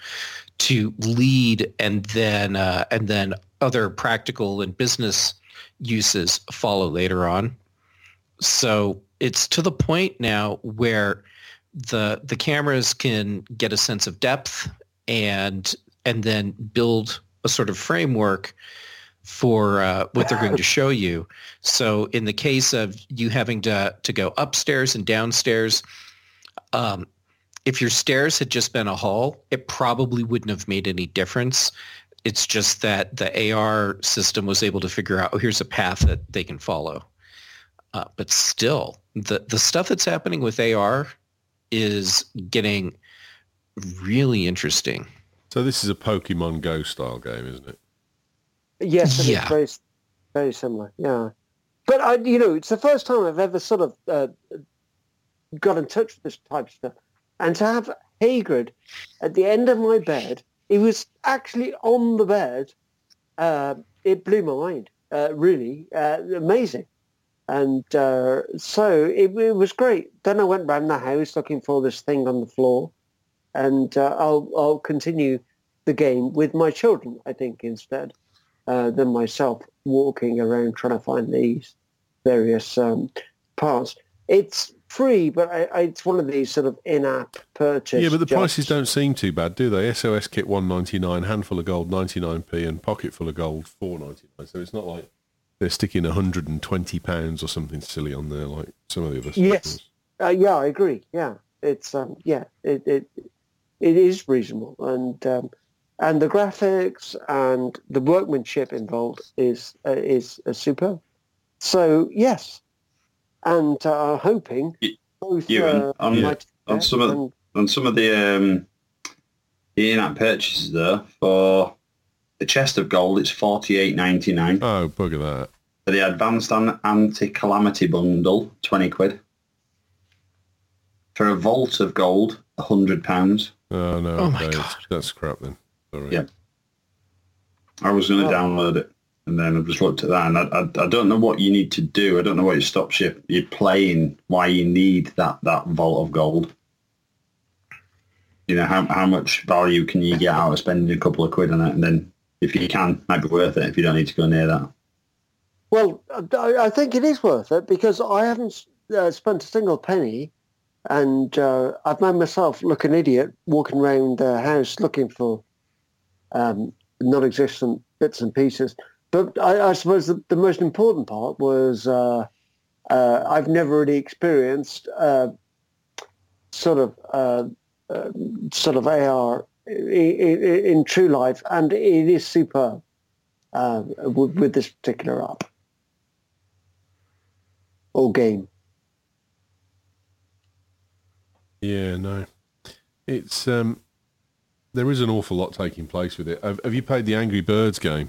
lead, and then other practical and business uses follow later on. So it's to the point now where the cameras can get a sense of depth and then build a sort of framework for what they're going to show you. So in the case of you having to go upstairs and downstairs, if your stairs had just been a hall, it probably wouldn't have made any difference. It's just that the AR system was able to figure out, oh, here's a path that they can follow. But still, the stuff that's happening with AR is getting really interesting.
So this is a Pokemon Go style game, isn't it?
Yes, and
Yeah.
it's very, very similar. Yeah. But, it's the first time I've ever sort of got in touch with this type of stuff. And to have Hagrid at the end of my bed, he was actually on the bed. It blew my mind, really. Amazing. And so it was great. Then I went round the house looking for this thing on the floor. And I'll continue the game with my children, I think, instead, than myself walking around trying to find these various parts. It's free, but it's one of these sort of in-app purchase.
Yeah, but the prices don't seem too bad, do they? SOS kit $1.99, handful of gold 99p, and pocket full of gold $4.99. So it's not like they're sticking £120 or something silly on there like some of the other
Yes. Yeah, I agree. Yeah, it's it is reasonable, and the graphics and the workmanship involved is superb. So yes, and hoping both
on some of the in-app purchases there for the chest of gold, it's $48.99.
Oh, bugger that.
For the advanced anti-calamity bundle, £20. For a vault of gold, £100.
Oh, no.
Oh, my
okay,
God.
That's crap then. Sorry.
Yeah. I was going to download it, and then I've just looked at that, and I don't know what you need to do. I don't know what it stops you playing, why you need that vault of gold. You know, how much value can you get out of spending a couple of quid on it, and then if you can, it might be worth it if you don't need to go near that.
Well, I think it is worth it because I haven't spent a single penny. And I've made myself look an idiot walking around the house looking for non-existent bits and pieces. But I suppose the most important part was I've never really experienced sort of AR in true life, and it is superb with this particular app or game.
Yeah, no. It's there is an awful lot taking place with it. Have you played the Angry Birds game?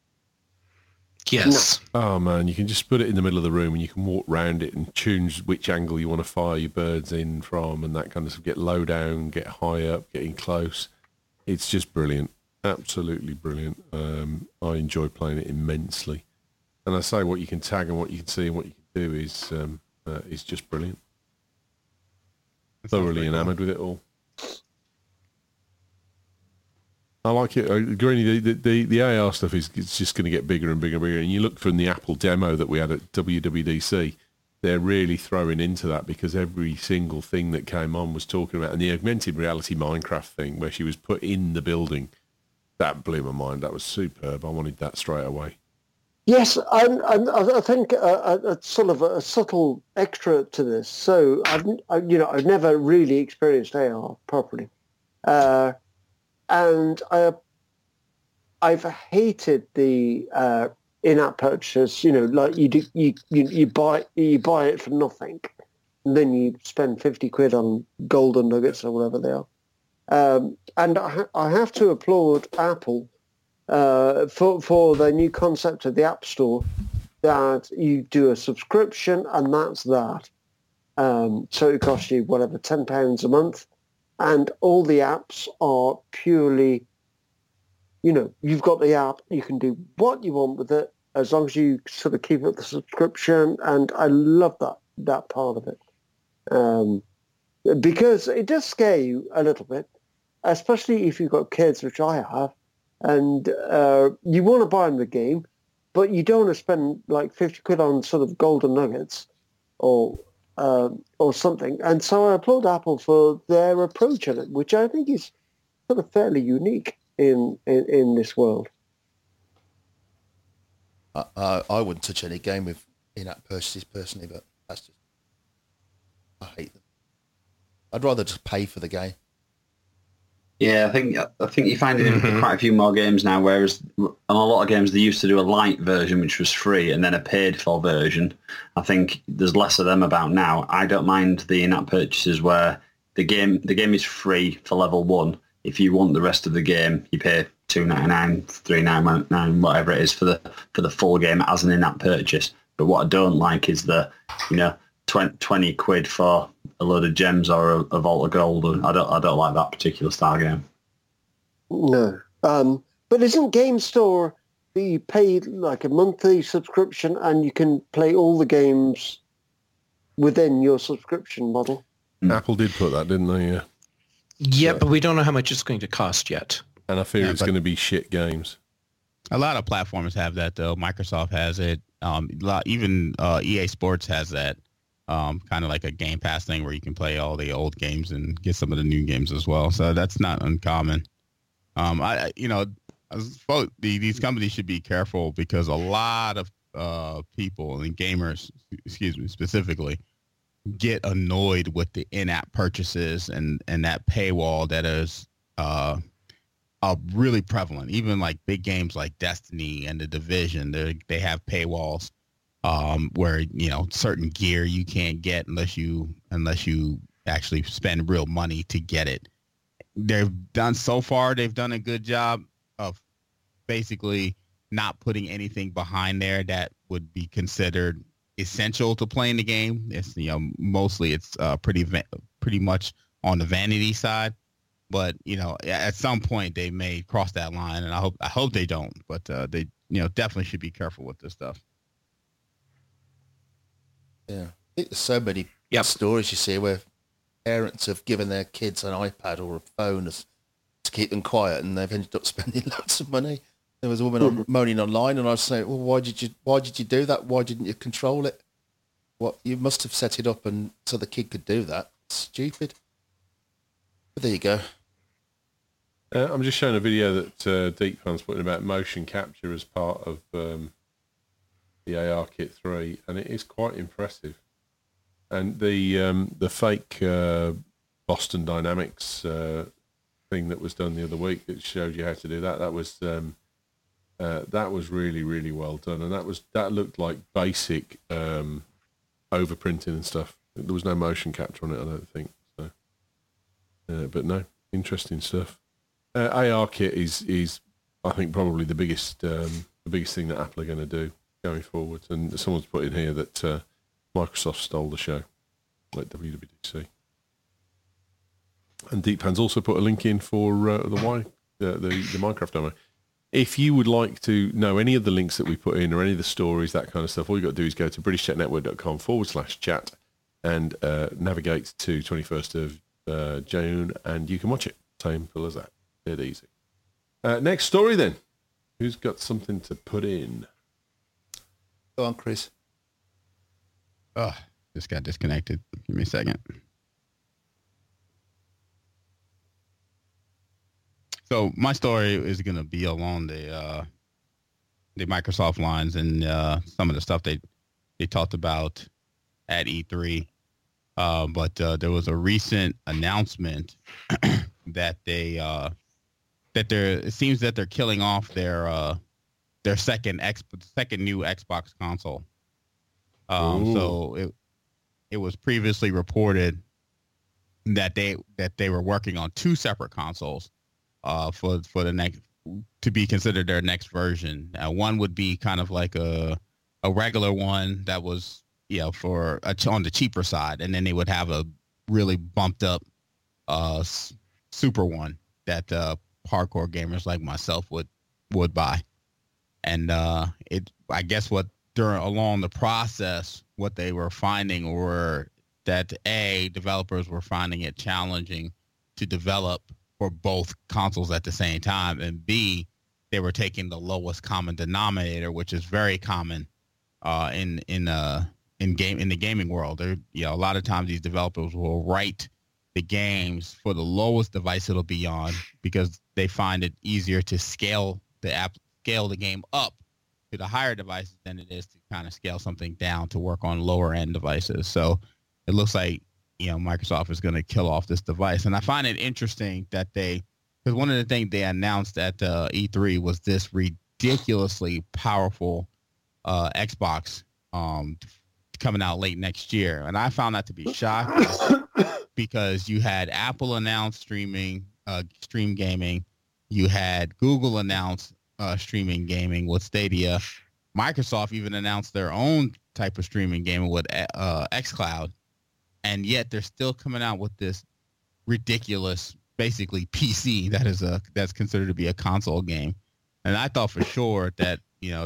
Yes.
Oh man, you can just put it in the middle of the room and you can walk round it and choose which angle you want to fire your birds in from and that kind of stuff. Get low down, get high up, getting close. It's just brilliant. Absolutely brilliant. I enjoy playing it immensely. And I say what you can tag and what you can see and what you can do is just brilliant. Thoroughly enamoured with it all. I like it. Greeny, the AR stuff it's just going to get bigger and bigger and bigger. And you look from the Apple demo that we had at WWDC, they're really throwing into that because every single thing that came on was talking about, and the augmented reality Minecraft thing where she was put in the building, that blew my mind. That was superb. I wanted that straight away.
Yes, I think a sort of a subtle extra to this. So I've never really experienced AR properly. And I've hated the in-app purchases. Like you buy it for nothing, and then you spend 50 quid on golden nuggets or whatever they are. And I have to applaud Apple for their new concept of the App Store, that you do a subscription and that's that. So it costs you whatever £10 a month. And all the apps are purely, you've got the app, you can do what you want with it as long as you sort of keep up the subscription. And I love that part of it. Because it does scare you a little bit, especially if you've got kids, which I have, and you want to buy them the game, but you don't want to spend like 50 quid on sort of golden nuggets or something. And so I applaud Apple for their approach on it, which I think is sort of fairly unique in this world.
I wouldn't touch any game with in-app purchases personally, but that's just, I hate them. I'd rather just pay for the game.
Yeah, I think you find it in quite a few more games now, whereas on a lot of games they used to do a light version which was free and then a paid for version. I think there's less of them about now. I don't mind the in-app purchases where the game is free for level 1. If you want the rest of the game, you pay $2.99, $3.99, whatever it is for the full game as an in-app purchase. But what I don't like is the 20 quid for a load of gems or a vault of gold. I don't like that particular style game.
No. But isn't Game Store, you pay like a monthly subscription and you can play all the games within your subscription model?
Apple did put that, didn't they? Yeah.
Yeah, but we don't know how much it's going to cost yet.
And I fear it's going to be shit games.
A lot of platforms have that, though. Microsoft has it. Even EA Sports has that. Kind of like a Game Pass thing where you can play all the old games and get some of the new games as well. So that's not uncommon. These companies should be careful because a lot of people and gamers, specifically, get annoyed with the in-app purchases and that paywall that is really prevalent. Even like big games like Destiny and The Division, they have paywalls. Where certain gear you can't get unless you actually spend real money to get it. They've done a good job of basically not putting anything behind there that would be considered essential to playing the game. It's mostly it's pretty much on the vanity side, but at some point they may cross that line, and I hope they don't. But they definitely should be careful with this stuff.
Yeah, I think there's so many stories you see where parents have given their kids an iPad or a phone to keep them quiet, and they've ended up spending lots of money. There was a woman moaning online, and I was saying, "Well, why did you do that? Why didn't you control it? What you must have set it up and so the kid could do that. It's stupid." But there you go.
I'm just showing a video that Deepfun's putting about motion capture as part of the ARKit 3, and it is quite impressive. And the fake Boston Dynamics thing that was done the other week that showed you how to do that was really, really well done, and that looked like basic overprinting and stuff. There was no motion capture on it, I don't think. So But no, interesting stuff. ARKit is I think probably the biggest thing that Apple are going to do going forward. And someone's put in here that Microsoft stole the show, like WWDC. And Deephan's also put a link in for the Minecraft demo. If you would like to know any of the links that we put in or any of the stories, that kind of stuff, all you got to do is go to BritishTechNetwork.com/chat and navigate to 21st of June, and you can watch it. Simple as that. Dead easy. Next story then. Who's got something to put in?
Go on, Chris.
Oh, just got disconnected. Give me a second. So my story is going to be along the Microsoft lines and some of the stuff they talked about at E3. But there was a recent announcement that it seems that they're killing off their second new Xbox console. So it was previously reported that they were working on two separate consoles for the next, to be considered their next version. One would be kind of like a regular one that was on the cheaper side, and then they would have a really bumped up super one that hardcore gamers like myself would buy. And I guess along the process, what they were finding were that developers were finding it challenging to develop for both consoles at the same time, and B, they were taking the lowest common denominator, which is very common in the gaming world. A lot of times these developers will write the games for the lowest device it'll be on because they find it easier to scale the game up to the higher devices than it is to kind of scale something down to work on lower end devices. So it looks like Microsoft is going to kill off this device. And I find it interesting that because one of the things they announced at E3 was this ridiculously powerful Xbox coming out late next year. And I found that to be shocking because you had Apple announce stream gaming. You had Google announce streaming gaming with Stadia. Microsoft even announced their own type of streaming gaming with xCloud. And yet they're still coming out with this ridiculous, basically PC that's considered to be a console game. And I thought for sure that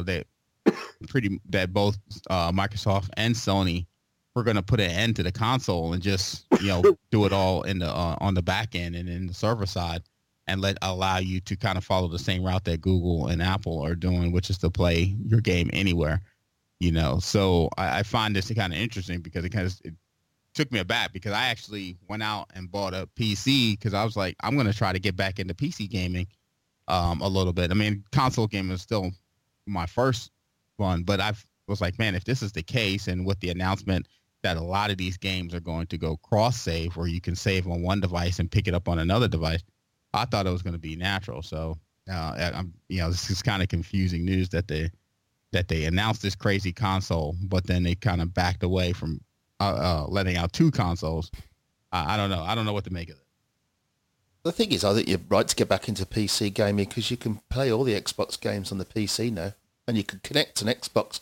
that both Microsoft and Sony were going to put an end to the console and just do it all in the on the back end and in the server side, and allow you to kind of follow the same route that Google and Apple are doing, which is to play your game anywhere. So I find this kind of interesting because it took me aback, because I actually went out and bought a PC because I was like, I'm going to try to get back into PC gaming a little bit. I mean, console gaming is still my first one, but I was like, man, if this is the case, and with the announcement that a lot of these games are going to go cross-save, where you can save on one device and pick it up on another device, I thought it was going to be natural. So, this is kind of confusing news that they announced this crazy console, but then they kind of backed away from letting out two consoles. I don't know. I don't know what to make of it.
The thing is, I think you're right to get back into PC gaming because you can play all the Xbox games on the PC now, and you can connect an Xbox.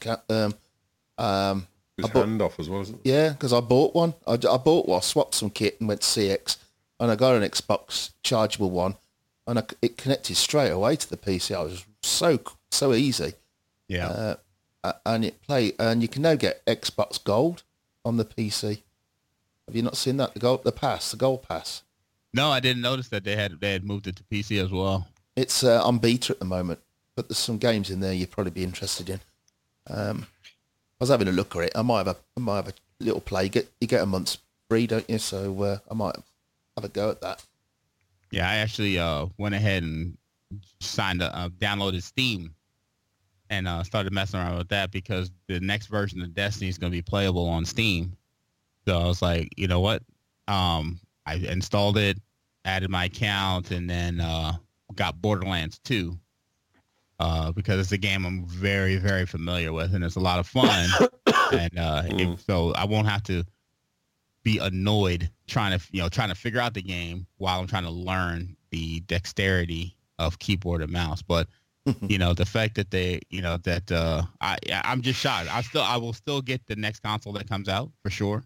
Handoff as well, isn't it?
Yeah, because I bought one. I swapped some kit and went to CX, and I got an Xbox chargeable one, and it connected straight away to the PC. It was so easy.
Yeah.
And you can now get Xbox Gold on the PC. Have you not seen that? The Gold Pass.
No, I didn't notice that they had moved it to PC as well.
It's on beta at the moment, but there's some games in there you'd probably be interested in. I was having a look at it. I might have a little play. You get a month's free, don't you? So I might have a go at that.
Yeah, I actually went ahead and downloaded Steam and started messing around with that because the next version of Destiny is going to be playable on Steam. So I was like, you know what? I installed it, added my account, and then got Borderlands 2 because it's a game I'm very, very familiar with, and it's a lot of fun. And so I won't have to be annoyed trying to figure out the game while I'm trying to learn the dexterity of keyboard and mouse. But the fact that I'm just shocked. I will still get the next console that comes out for sure.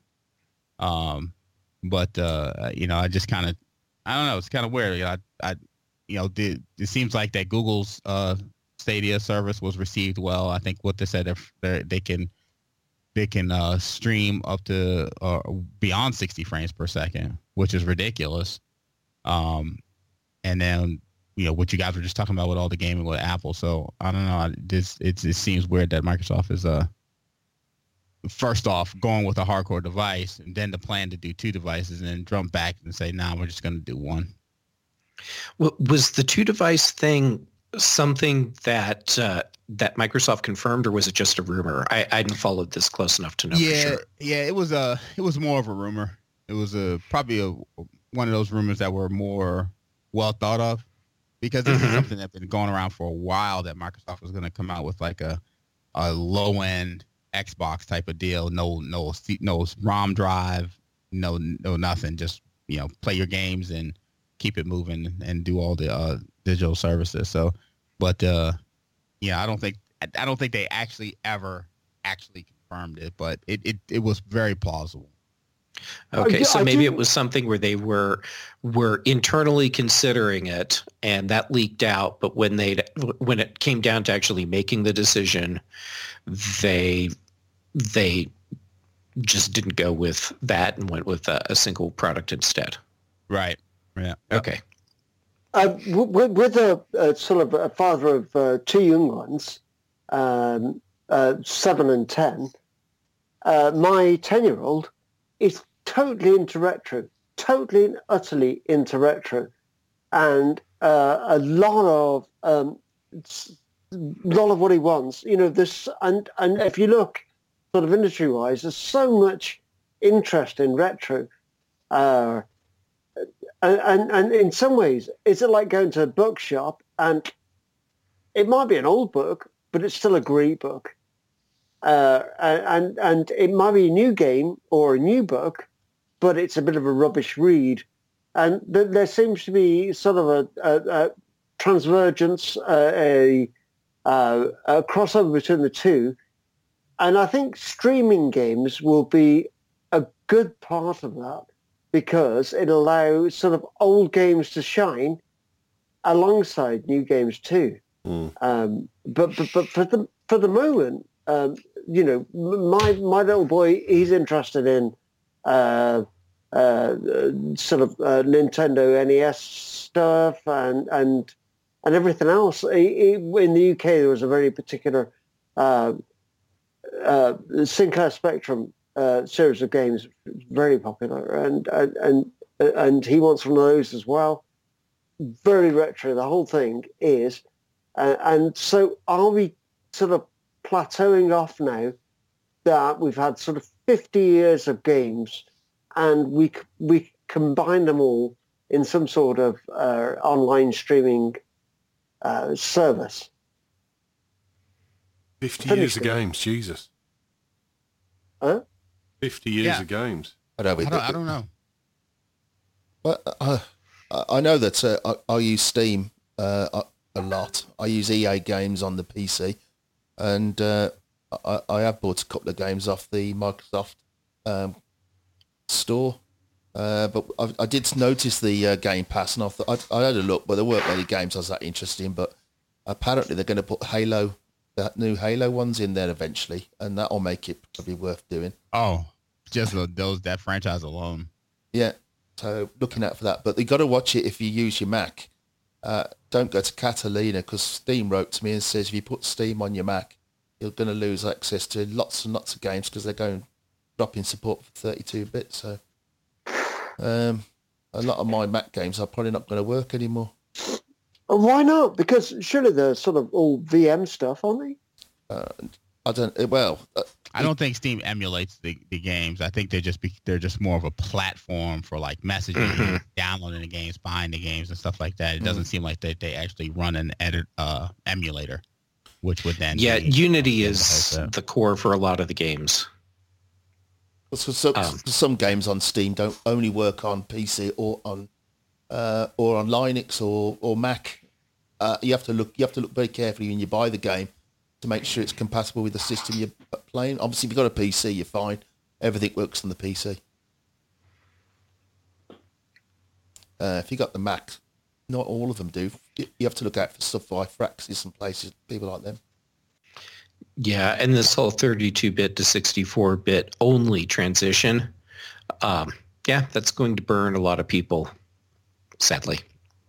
But I just kind of, I don't know. It's kind of weird. It seems like that Google's Stadia service was received well. I think what they said, they can stream up to beyond 60 frames per second, which is ridiculous. And then what you guys were just talking about with all the gaming with Apple. So I don't know. It seems weird that Microsoft is first off going with a hardcore device, and then the plan to do 2 devices, and then jump back and say, "Nah, we're just going to do 1."
Well, was the 2-device thing something that Microsoft confirmed, or was it just a rumor? I hadn't followed this close enough to know for sure.
Yeah, it was more of a rumor. It was probably one of those rumors that were more well thought of, because this is something that's been going around for a while, that Microsoft was going to come out with like a low end Xbox type of deal. No ROM drive, no nothing. Just play your games and keep it moving and do all the digital services. So, but I don't think they ever confirmed it, but it was very plausible.
Okay, so maybe it was something where they were internally considering it, and that leaked out. But when it came down to actually making the decision, they just didn't go with that and went with a single product instead.
Right. Yeah.
Okay.
With a sort of a father of 2 young ones, 7 and 10, my 10-year-old is totally into retro, totally and utterly into retro, and a lot of what he wants. This and if you look sort of industry-wise, there's so much interest in retro. And in some ways, is it like going to a bookshop, and it might be an old book, but it's still a great book. And it might be a new game or a new book, but it's a bit of a rubbish read. And there seems to be sort of a transvergence, a crossover between the two. And I think streaming games will be a good part of that, because it allows sort of old games to shine alongside new games too. But for the moment, my little boy, he's interested in sort of Nintendo NES stuff and everything else. In the UK, there was a very particular Sinclair Spectrum series of games, very popular, and he wants one of those as well. Very retro, the whole thing is, and so are we sort of plateauing off now that we've had sort of 50 years of games, and we combine them all in some sort of online streaming service?
50 years of games, Jesus.
Huh?
50 years of games.
I don't know.
But I know that I use Steam a lot. I use EA games on the PC, and I have bought a couple of games off the Microsoft store. But I did notice the Game Pass, and I had a look, but there weren't many games I was that interested in. But apparently they're going to put Halo, that new Halo ones in there eventually, and that'll make it probably worth doing.
Oh, just that franchise alone.
Yeah, so looking out for that. But you got to watch it if you use your Mac. Don't go to Catalina, because Steam wrote to me and says if you put Steam on your Mac, you're going to lose access to lots and lots of games because they're dropping support for 32-bit. So a lot of my Mac games are probably not going to work anymore.
Why not? Because surely they're sort of all VM stuff, aren't they?
I don't. Well,
I don't think Steam emulates the games. I think they're just more of a platform for like messaging, downloading the games, buying the games, and stuff like that. It doesn't seem like they actually run an emulator, which would then
Unity is the core for a lot of the games.
So some games on Steam don't only work on PC or on Linux or Mac. You have to look very carefully when you buy the game to make sure it's compatible with the system you're playing. Obviously, if you've got a PC, you're fine. Everything works on the PC. If you got the Mac, not all of them do. You have to look out for stuff like Firaxis and places, people like them.
Yeah, and this whole 32-bit to 64-bit only transition, that's going to burn a lot of people, sadly.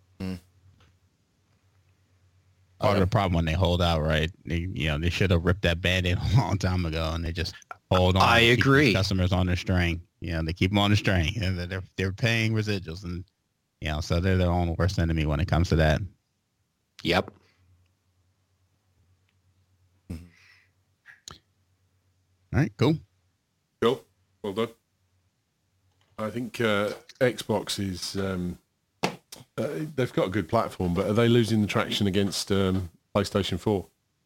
Part of the problem when they hold out, right? They should have ripped that Band-Aid a long time ago, and they just hold on.
I agree.
Keep customers on the string. They keep them on the string, and they're paying residuals, and so they're their own worst enemy when it comes to that.
Yep.
All right, cool.
Cool. Well done. I think Xbox is... they've got a good platform, but are they losing the traction against PlayStation 4?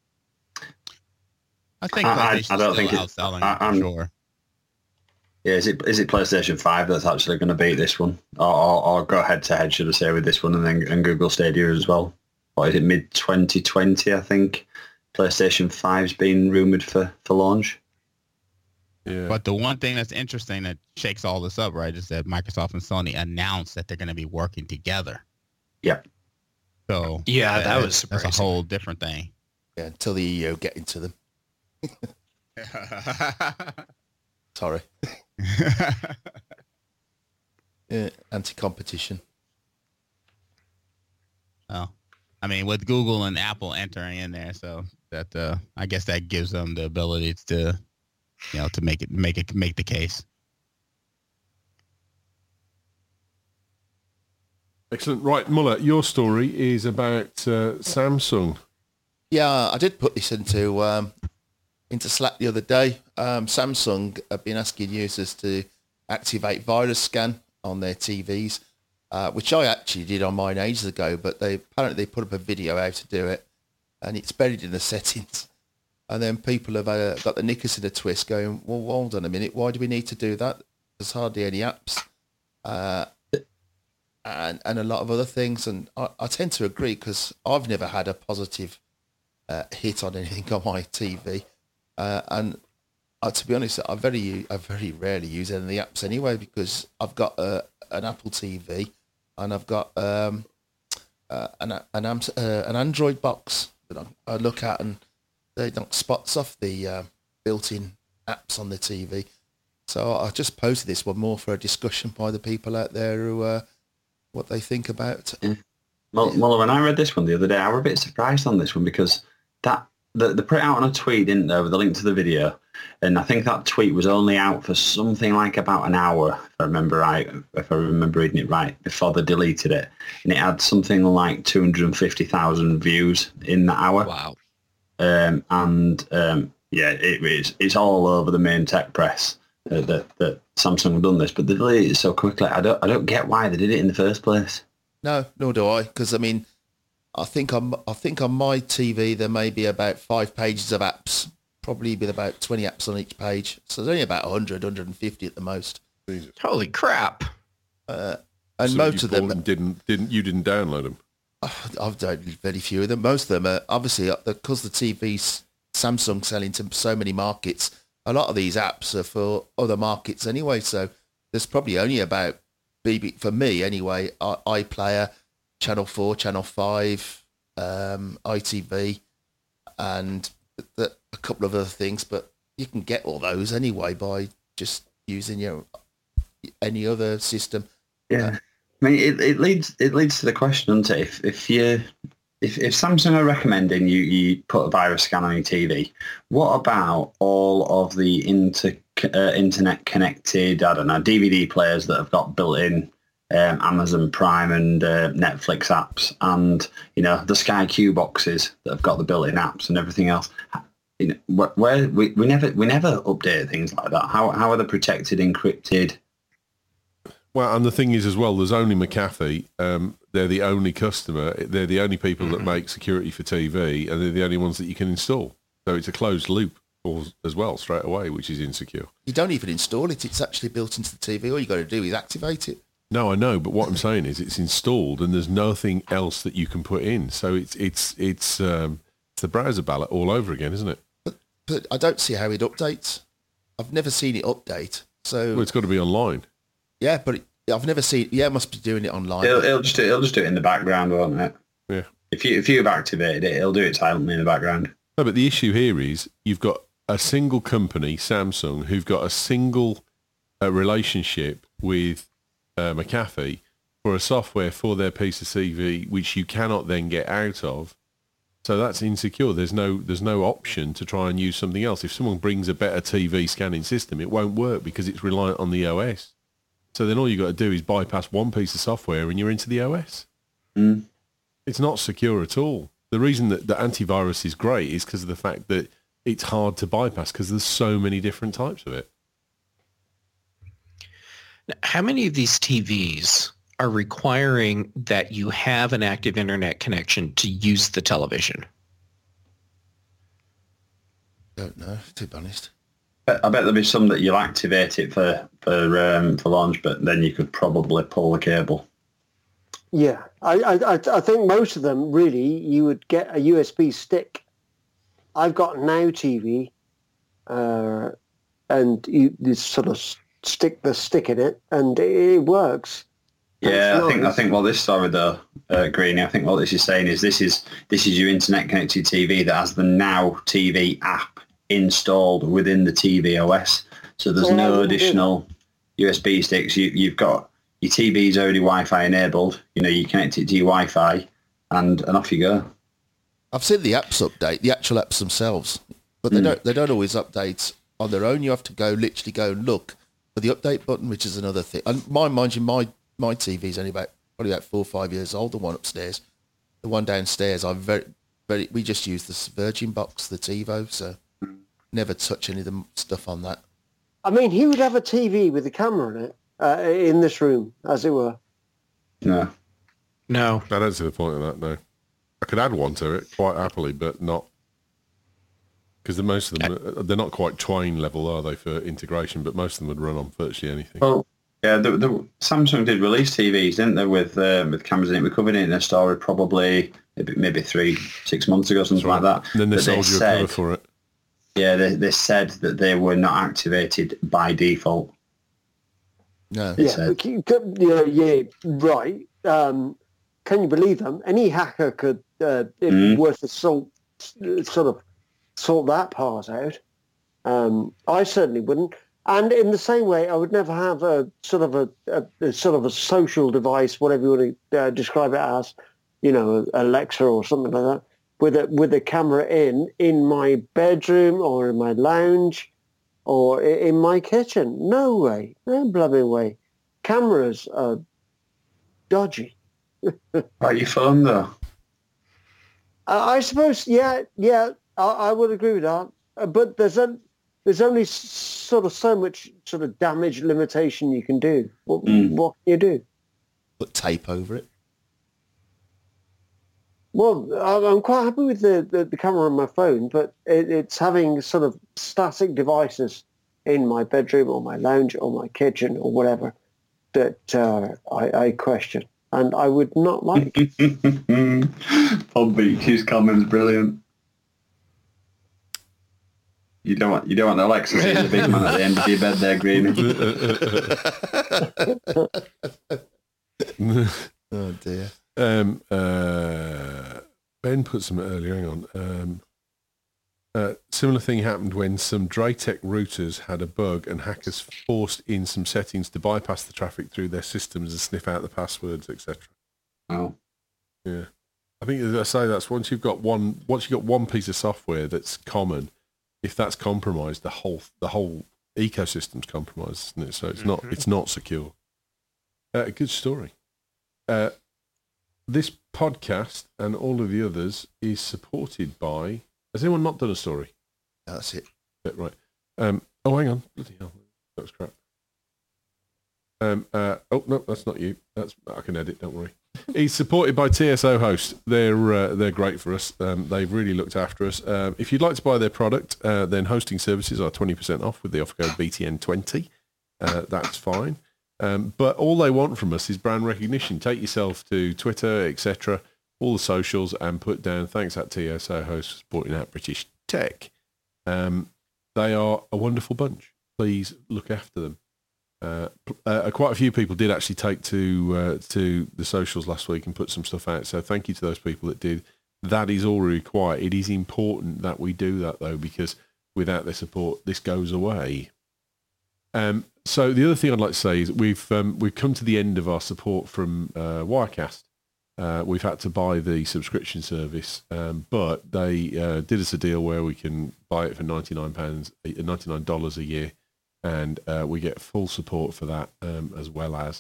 I think
I don't think
it's outselling for sure.
Yeah, is it PlayStation 5 that's actually going to beat this one? Or go head-to-head, should I say, with this one and Google Stadia as well? Or is it mid-2020, I think? PlayStation 5's been rumoured for launch.
Yeah.
But the one thing that's interesting that shakes all this up, right, is that Microsoft and Sony announced that they're going to be working together.
Yep.
So
yeah, that was surprising.
That's a whole different thing.
Yeah, until the EO get into them. Sorry. Yeah, anti-competition.
Oh, I mean, with Google and Apple entering in there, so that I guess that gives them the ability to, to make the case.
Excellent. Right, Muller, your story is about Samsung.
Yeah, I did put this into Slack the other day. Samsung have been asking users to activate virus scan on their TVs, which I actually did on mine ages ago, but they apparently put up a video how to do it, and it's buried in the settings. And then people have got the knickers in a twist going, well, hold on a minute, why do we need to do that? There's hardly any apps and a lot of other things. And I tend to agree because I've never had a positive hit on anything on my TV. And to be honest, I very rarely use any of the apps anyway because I've got an Apple TV and I've got an Android box that I look at, and they knock spots off the built-in apps on the TV. So I just posted this one more for a discussion by the people out there who what they think about.
Well, when I read this one the other day, I was a bit surprised on this one because they put it out on a tweet, didn't they, with a link to the video, and I think that tweet was only out for something like about an hour, if I remember reading it right, before they deleted it, and it had something like 250,000 views in that hour.
Wow.
It's all over the main tech press that Samsung have done this, but they deleted it so quickly. I don't get why they did it in the first place.
No, nor do I, because I mean, I think on my TV there may be about 5 pages of apps, probably with about 20 apps on each page. So there's only about 100, 150 at the most.
Jesus.
Holy crap!
And
So
most of them
didn't download them.
I've done very few of them. Most of them are obviously because the TV's Samsung selling to so many markets. A lot of these apps are for other markets anyway. So there's probably only about for me anyway, iPlayer, Channel 4, Channel 5, ITV, and a couple of other things. But you can get all those anyway by just using any other system.
Yeah. I mean, it leads to the question, doesn't it? If Samsung are recommending you put a virus scan on your TV, what about all of the internet connected, I don't know, DVD players that have got built-in Amazon Prime and Netflix apps, and the Sky Q boxes that have got the built-in apps and everything else? Where we never update things like that. How are they protected, encrypted?
Well, and the thing is as well, there's only McAfee. They're the only customer. They're the only people that make security for TV, and they're the only ones that you can install. So it's a closed loop. falls as well straight away, which is insecure.
You don't even install it. It's actually built into the TV. All you got to do is activate it.
No, I know, but what I'm saying is it's installed and there's nothing else that you can put in. So it's the browser ballot all over again, isn't it?
But I don't see how it updates. I've never seen it update. So
Well, it's got to be online.
yeah, but I've never seen. Yeah, it must be doing it online.
It'll just do it in the background, won't it?
Yeah.
If you've activated it, it'll do it silently in the background.
No, but the issue here is you've got a single company, Samsung, who've got a single relationship with McAfee for a software for their piece of CV, which you cannot then get out of. So that's insecure. There's no option to try and use something else. If someone brings a better TV scanning system, it won't work because it's reliant on the OS. So then all you got to do is bypass one piece of software and you're into the OS.
Mm.
It's not secure at all. The reason that the antivirus is great is because of the fact that it's hard to bypass because there's so many different types of it.
How many of these TVs are requiring that you have an active internet connection to use the television?
Don't know, to be honest.
I bet there'll be some that you'll activate it for launch, but then you could probably pull the cable.
Yeah, I think most of them, really, you would get a USB stick. I've got Now TV, and you sort of stick the stick in it, and it works.
Yeah,
It's
I
nice.
think what this sorry though, Greeny, I think what this is saying is this is your internet connected TV that has the Now TV app installed within the TV OS. So there's
Well, I
no
wouldn't do
additional USB sticks. You've got your TV's already Wi-Fi enabled. You know, you connect it to your Wi-Fi, and off you go.
I've seen the apps update, the actual apps themselves, but they don't always update on their own. You have to literally go and look for the update button, which is another thing. And mind you, my TV's only probably about 4 or 5 years old. The one upstairs, the one downstairs, we just use the Virgin box, the TiVo, so never touch any of the stuff on that.
I mean, he would have a TV with a camera in it in this room, as it were.
No.
No.
I don't see the point of that, no. I could add one to it quite happily, but not... Because most of them, they're not quite Twain level, are they, for integration, but most of them would run on virtually anything.
Well, yeah, the Samsung did release TVs, didn't they, with cameras in it. We covered it in a story probably maybe 3-6 months ago, something like that.
And then they
But
sold you a cover for it.
Yeah, they said that they were not activated by default.
No.
It
Yeah,
said.
yeah, right. Can you believe them? Any hacker could, if worth the salt, sort of sort that part out. I certainly wouldn't. And in the same way, I would never have a sort of a social device, whatever you want to describe it as, you know, Alexa or something like that, with a camera in my bedroom or in my lounge or in my kitchen. No way, no bloody way. Cameras are dodgy.
Right, your phone though.
I suppose, yeah, I would agree with that. But there's only sort of so much sort of damage limitation you can do. What can you do?
Put tape over it.
Well, I'm quite happy with the camera on my phone, but it's having sort of static devices in my bedroom or my lounge or my kitchen or whatever that I question. And I would not like.
Bob Beach's comments brilliant. You don't want Alexa to see the big man at the end of your bed there, Greeny.
Oh dear.
Ben put some earlier, hang on. Similar thing happened when some Draytech routers had a bug and hackers forced in some settings to bypass the traffic through their systems and sniff out the passwords, etc.
Oh.
Yeah. I think, as I say, that's once you've got one piece of software that's common, if that's compromised, the whole ecosystem's compromised, isn't it? So it's not secure. Good story. This podcast and all of the others is supported by... Has anyone not done a story?
That's it.
Yeah, right. Hang on. Bloody hell. That was crap. Oh, no, that's not you. I can edit, don't worry. He's supported by TSO Host. They're great for us. They've really looked after us. If you'd like to buy their product, then hosting services are 20% off with the offer code BTN20. That's fine. But all they want from us is brand recognition. Take yourself to Twitter, etc., all the socials, and put down thanks at TSO Host for supporting at British Tech. They are a wonderful bunch. Please look after them. Quite a few people did actually take to the socials last week and put some stuff out. So thank you to those people that did. That is all required. It is important that we do that though, because without their support, this goes away. So the other thing I'd like to say is we've come to the end of our support from Wirecast. We've had to buy the subscription service, but they did us a deal where we can buy it for $99 a year, and we get full support for that as well as.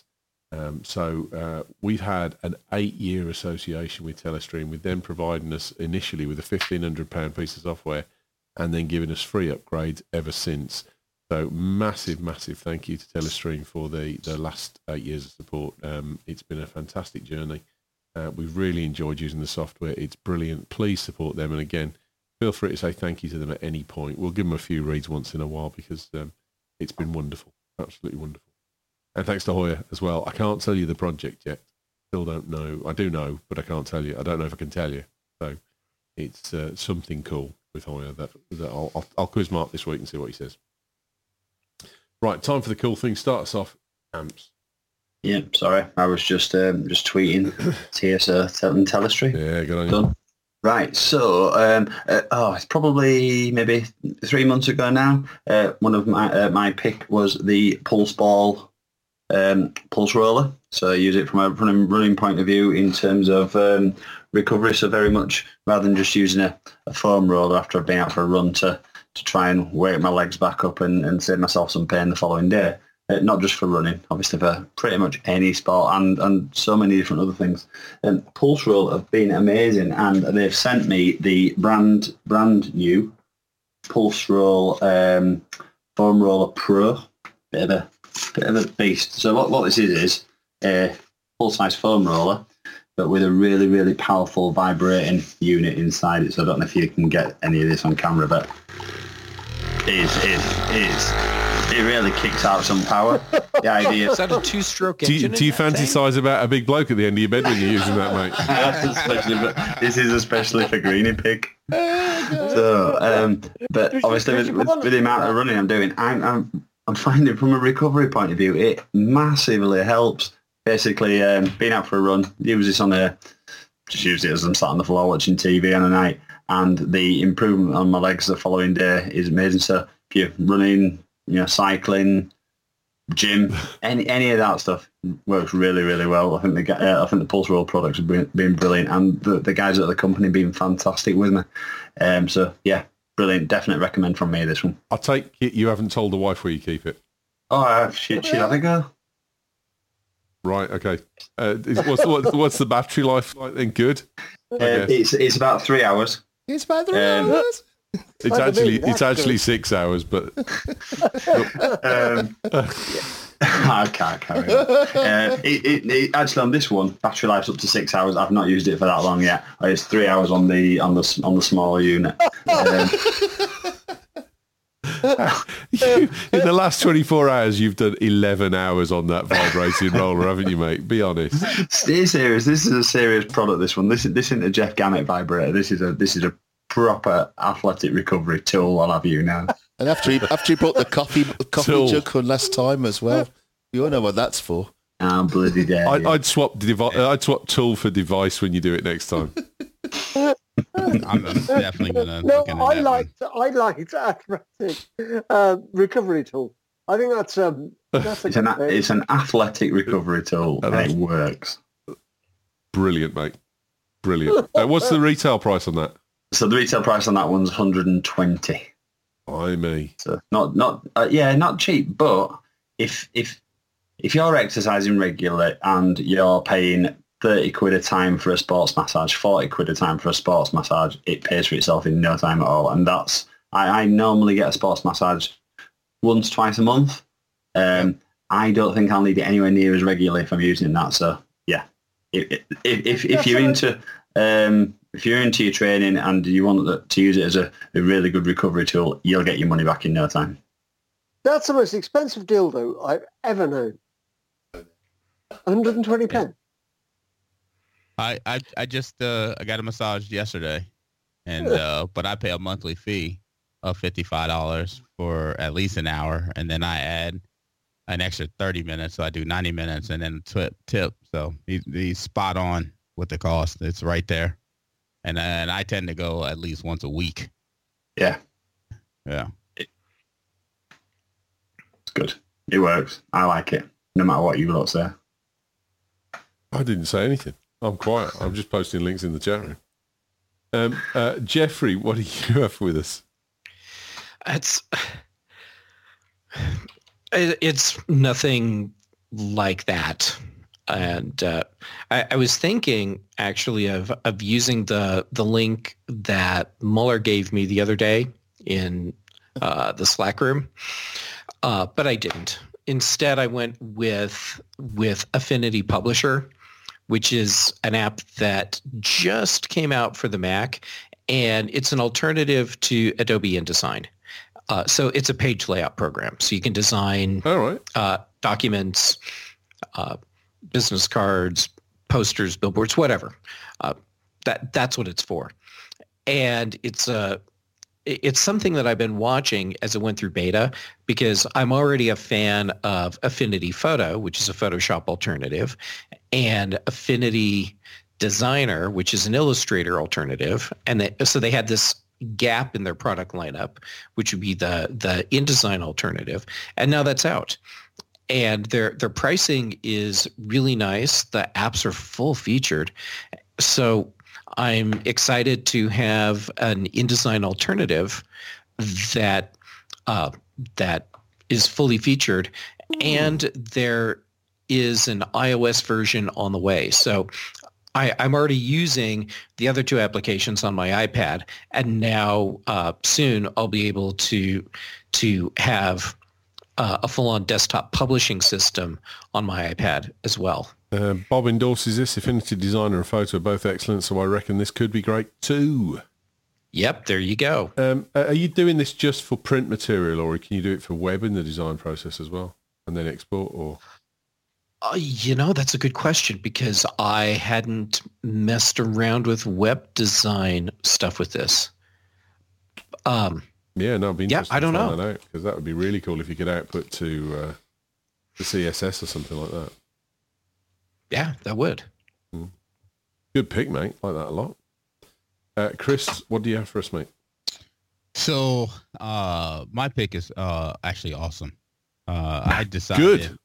So we've had an 8-year association with Telestream, with them providing us initially with a £1,500 piece of software and then giving us free upgrades ever since. So massive, massive thank you to Telestream for the last 8 years of support. It's been a fantastic journey. We've really enjoyed using the software. It's brilliant. Please support them. And again, feel free to say thank you to them at any point. We'll give them a few reads once in a while because it's been wonderful. Absolutely wonderful. And thanks to Hoya as well. I can't tell you the project yet. Still don't know. I do know, but I can't tell you. I don't know if I can tell you. So it's something cool with Hoya that I'll quiz Mark this week and see what he says. Right, time for the cool thing. Start us off, Amps.
Yeah, sorry. I was just tweeting TSO and Telestream.
Yeah, good on you.
Done. Right, so it's probably maybe 3 months ago now. One of my pick was the Pulse Ball pulse roller. So I use it from a running point of view in terms of recovery. So very much rather than just using a foam roller after I've been out for a run to try and wake my legs back up and save myself some pain the following day. Not just for running, obviously for pretty much any sport and so many different other things. Pulse Roll have been amazing, and they've sent me the brand new Pulse Roll Foam Roller Pro. Bit of a beast. So what this is a full-size foam roller, but with a really, really powerful vibrating unit inside it. So I don't know if you can get any of this on camera, but it really kicks out some power. The idea
Is that a two-stroke engine?
Do you fantasize about a big bloke at the end of your bed when you're using that, mate?
this is especially for Greeny Pig. So, but obviously with the amount of running I'm doing, I'm finding from a recovery point of view, it massively helps. Basically, being out for a run, use it as I'm sat on the floor watching TV on a night, and the improvement on my legs the following day is amazing. So if you're running, cycling, gym, any of that stuff works really, really well. I think the Pulse Roll products have been brilliant, and the guys at the company have been fantastic with me. So yeah, brilliant. Definite recommend from me, this one.
I'll take it you haven't told the wife where you keep it.
Oh, she'd have a go.
Right, okay. What's the battery life like then? Good?
It's about 3 hours.
It's about 3 hours.
It's actually 6 hours, but
I can't carry on. It actually on this one, battery life's up to 6 hours. I've not used it for that long yet. It's 3 hours on the smaller unit.
In the last 24 hours, you've done 11 hours on that vibrating roller, haven't you, mate? Be honest.
Stay serious. This is a serious product. This one. This isn't a Jeff Gamet vibrator. This is a proper athletic recovery tool. I'll have you now.
And after he brought the coffee jug on last time as well, you all know what that's for.
Oh, bloody dare!
I'd swap tool for device when you do it next time.
I'm definitely gonna.
No,
look into
I
that
liked athletic recovery tool. I think that's
it's an athletic recovery tool, and it works.
Brilliant, mate. Brilliant. What's the retail price on that?
So the retail price on that one's 120.
By me.
So not cheap, but if you're exercising regularly and you're paying 30 quid a time for a sports massage, 40 quid a time for a sports massage, it pays for itself in no time at all. And that's, I normally get a sports massage once, twice a month. I don't think I'll need it anywhere near as regularly if I'm using that. So yeah, if you're into your training and you want to use it as a really good recovery tool, you'll get your money back in no time.
That's the most expensive dildo I've ever known. 120 pence.
I just I got a massage yesterday, and but I pay a monthly fee of $55 for at least an hour, and then I add an extra 30 minutes, so I do 90 minutes, and then tip. So he's spot on with the cost. It's right there, and I tend to go at least once a week.
Yeah. It's good. It works. I like it, no matter what you lot say.
I didn't say anything. I'm quiet. I'm just posting links in the chat room. Jeffrey, what do you have with us?
It's nothing like that. And I was thinking actually of using the link that Muller gave me the other day in the Slack room, but I didn't. Instead, I went with Affinity Publisher, which is an app that just came out for the Mac, and it's an alternative to Adobe InDesign. So it's a page layout program. So you can design documents, business cards, posters, billboards, whatever. That's what it's for. And it's something that I've been watching as it went through beta, because I'm already a fan of Affinity Photo, which is a Photoshop alternative, and Affinity Designer, which is an Illustrator alternative. And so they had this gap in their product lineup, which would be the InDesign alternative. And now that's out. And their pricing is really nice. The apps are full featured. So I'm excited to have an InDesign alternative that is fully featured, and there is an iOS version on the way. So I'm already using the other two applications on my iPad, and now soon I'll be able to have a full-on desktop publishing system on my iPad as well.
Bob endorses this. Affinity Designer and Photo are both excellent, so I reckon this could be great too.
Yep, there you go.
Are you doing this just for print material, or can you do it for web in the design process as well, and then export? Or
that's a good question, because I hadn't messed around with web design stuff with this.
I'd be interested
I don't
to
know.
find that out, because that would be really cool if you could output to the CSS or something like that.
Yeah, that would.
Good pick, mate. Like that a lot. Chris, what do you have for us, mate?
So my pick is actually awesome. I decided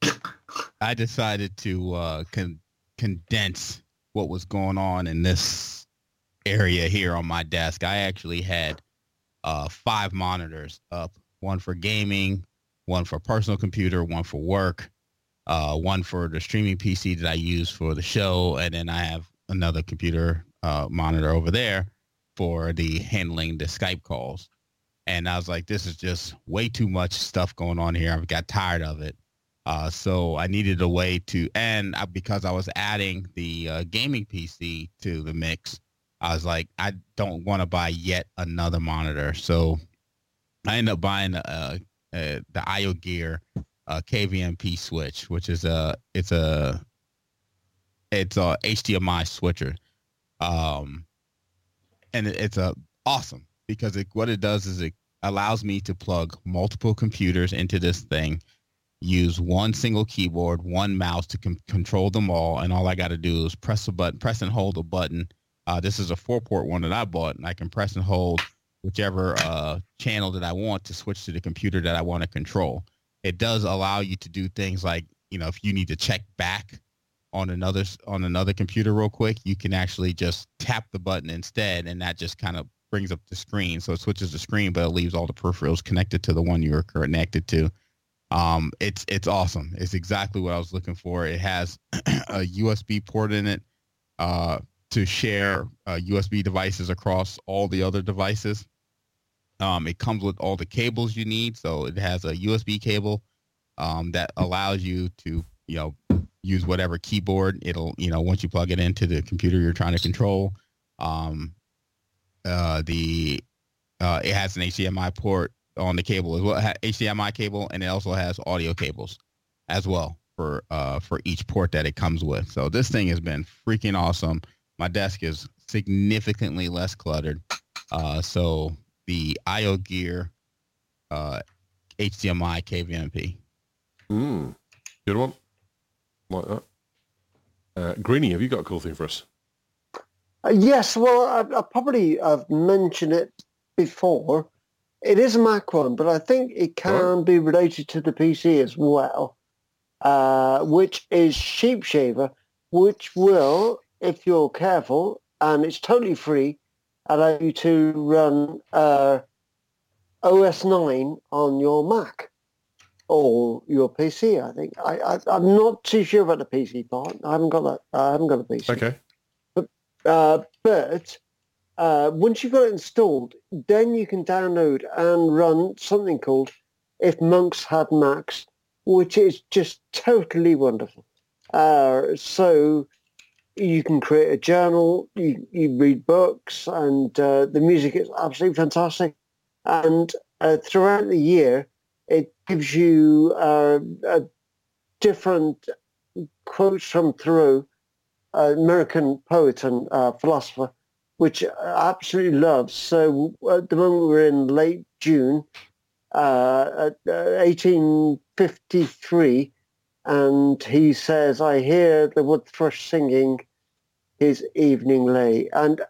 to condense what was going on in this area here on my desk. I actually had 5 monitors up, one for gaming, one for personal computer, one for work, one for the streaming PC that I use for the show, and then I have another computer monitor over there for the handling the Skype calls. And I was like, this is just way too much stuff going on here. I've got tired of it. So I needed a way to, and because I was adding the gaming PC to the mix, I was like, I don't want to buy yet another monitor. So I ended up buying the IO Gear KVMP switch, which is it's a HDMI switcher. And it's awesome, because what it does is it allows me to plug multiple computers into this thing, use one single keyboard, one mouse to control them all, and all I got to do is press and hold a button. This is a 4-port one that I bought, and I can press and hold whichever channel that I want to switch to the computer that I want to control. It does allow you to do things like, if you need to check back on another computer real quick, you can actually just tap the button instead, and that just kind of brings up the screen. So it switches the screen, but it leaves all the peripherals connected to the one you're connected to. It's awesome. It's exactly what I was looking for. It has a USB port in it to share USB devices across all the other devices. It comes with all the cables you need. So it has a USB cable that allows you to, use whatever keyboard. It'll, once you plug it into the computer you're trying to control, it has an HDMI port on the cable as well. It has HDMI cable, and it also has audio cables as well for each port that it comes with. So this thing has been freaking awesome. My desk is significantly less cluttered. So the IO Gear HDMI KVMP.
Good one. Like that. Greenie, have you got a cool thing for us?
Yes, well, I probably have mentioned it before. It is a Mac one, but I think it can be related to the PC as well, which is Sheep Shaver, which will, if you're careful, and it's totally free, allow you to run OS 9 on your Mac or your PC, I think. I'm not too sure about the PC part. I haven't got that. I haven't got a PC.
Okay.
But once you've got it installed, then you can download and run something called If Monks Had Macs, which is just totally wonderful. So you can create a journal, you read books, and the music is absolutely fantastic. And throughout the year, it gives you different quotes from Thoreau, American poet and philosopher, which I absolutely love. So at the moment we're in late June, 1853, and he says, "I hear the wood thrush singing his evening lay." And,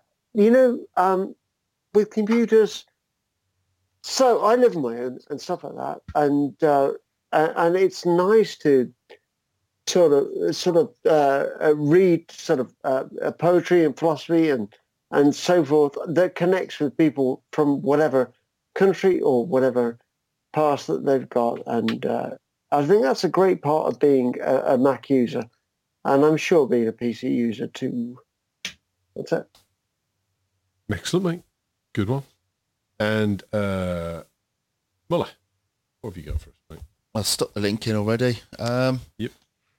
with computers, so I live on my own and stuff like that. And it's nice to sort of read poetry and philosophy and so forth that connects with people from whatever country or whatever past that they've got. And I think that's a great part of being a Mac user. And I'm sure being a PC user too. That's it.
Excellent, mate. Good one. And Muller, what have you got for us, mate?
I stuck the link in already.
Yep.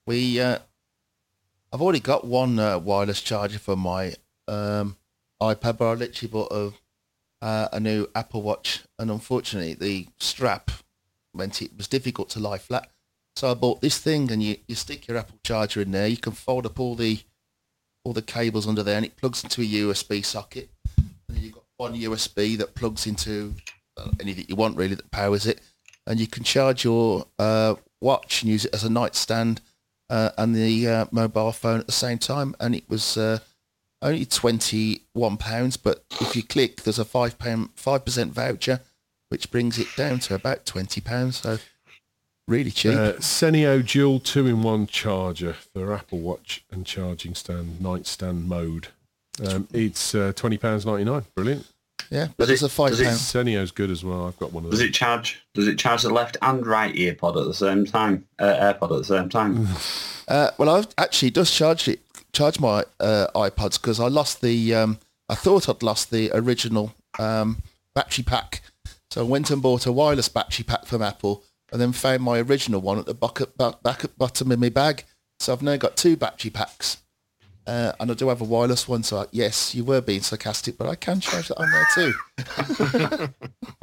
I've already got one wireless charger for my iPad, but I literally bought a new Apple Watch, and unfortunately the strap meant it was difficult to lie flat. So I bought this thing, and you stick your Apple charger in there. You can fold up all the cables under there, and it plugs into a USB socket. And then you've got one USB that plugs into anything you want, really, that powers it. And you can charge your watch and use it as a nightstand and the mobile phone at the same time. And it was only £21, but if you click, there's a 5% voucher, which brings it down to about £20. So really cheap.
Senio dual 2-in-1 charger for Apple Watch and charging stand, nightstand mode. It's £20.99. Brilliant.
Yeah, but there's a £5.
Senio's good as well. I've got one of those.
Does it charge the left and right earpod at the same time? AirPod at the same time?
Well, it does charge my iPods, because I lost the. I thought I'd lost the original battery pack, so I went and bought a wireless battery pack from Apple, and then found my original one at the back at bottom of my bag. So I've now got two battery packs. And I do have a wireless one, so yes, you were being sarcastic, but I can charge that on there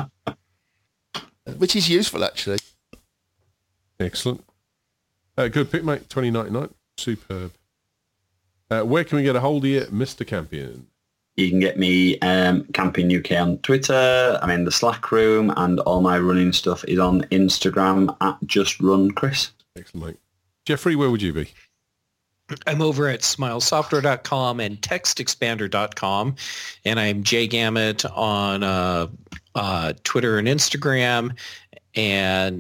too. Which is useful, actually.
Excellent. Good pick, mate. $20.99. Superb. Where can we get a hold of you, Mr. Campion?
You can get me Camping UK on Twitter. I'm in the Slack room, and all my running stuff is on Instagram at JustRunChris.
Excellent, mate. Jeffrey, where would you be?
I'm over at smilesoftware.com and textexpander.com, and I'm Jay Gamut on Twitter and Instagram, and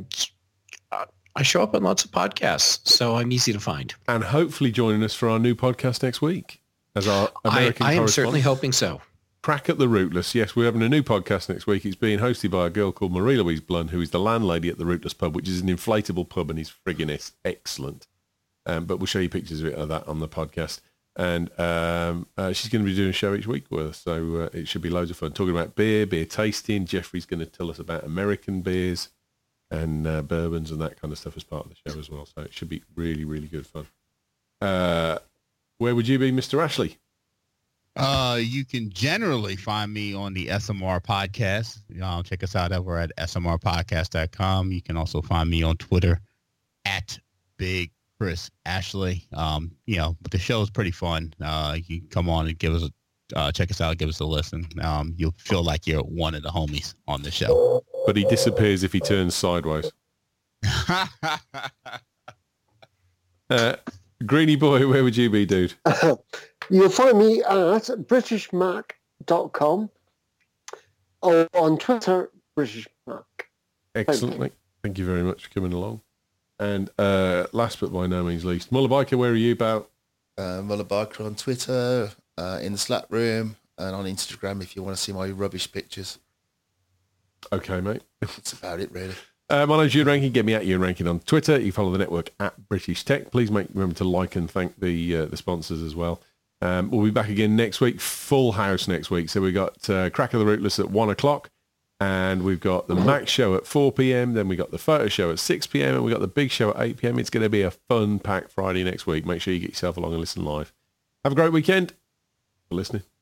I show up on lots of podcasts, so I'm easy to find.
And hopefully joining us for our new podcast next week as our American
I am
correspondent.
certainly hoping so.
Crack at the Rootless. Yes, we're having a new podcast next week. It's being hosted by a girl called Marie-Louise Blunt, who is the landlady at the Rootless pub, which is an inflatable pub and is friggin' excellent. But we'll show you pictures of that on the podcast. And she's going to be doing a show each week with us, so it should be loads of fun. Talking about beer tasting. Jeffrey's going to tell us about American beers and bourbons and that kind of stuff as part of the show as well. So it should be really, really good fun. Where would you be, Mr. Ashley?
You can generally find me on the SMR podcast. Check us out over at smrpodcast.com. You can also find me on Twitter at Big Chris Ashley. But the show is pretty fun. You can come on and give us check us out, give us a listen. You'll feel like you're one of the homies on the show.
But he disappears if he turns sideways. Greeny boy, where would you be, dude?
You'll find me at britishmac.com or on Twitter, BritishMac.
Excellent, mate. Thank you very much for coming along. And last but by no means least, Muller Biker, where are you about?
Muller Biker on Twitter, in the Slack room, and on Instagram if you want to see my rubbish pictures.
Okay, mate.
That's about it, really.
My name's Ewan Rankin. Get me at Ewan Rankin on Twitter. You follow the network at British Tech. Please remember to like and thank the sponsors as well. We'll be back again next week. Full house next week. So we got Crack of the Rootless at 1 o'clock. And we've got the Mac show at 4 p.m. Then we got the photo show at 6 p.m. And we got the big show at 8 p.m. It's going to be a fun packed Friday next week. Make sure you get yourself along and listen live. Have a great weekend. For listening.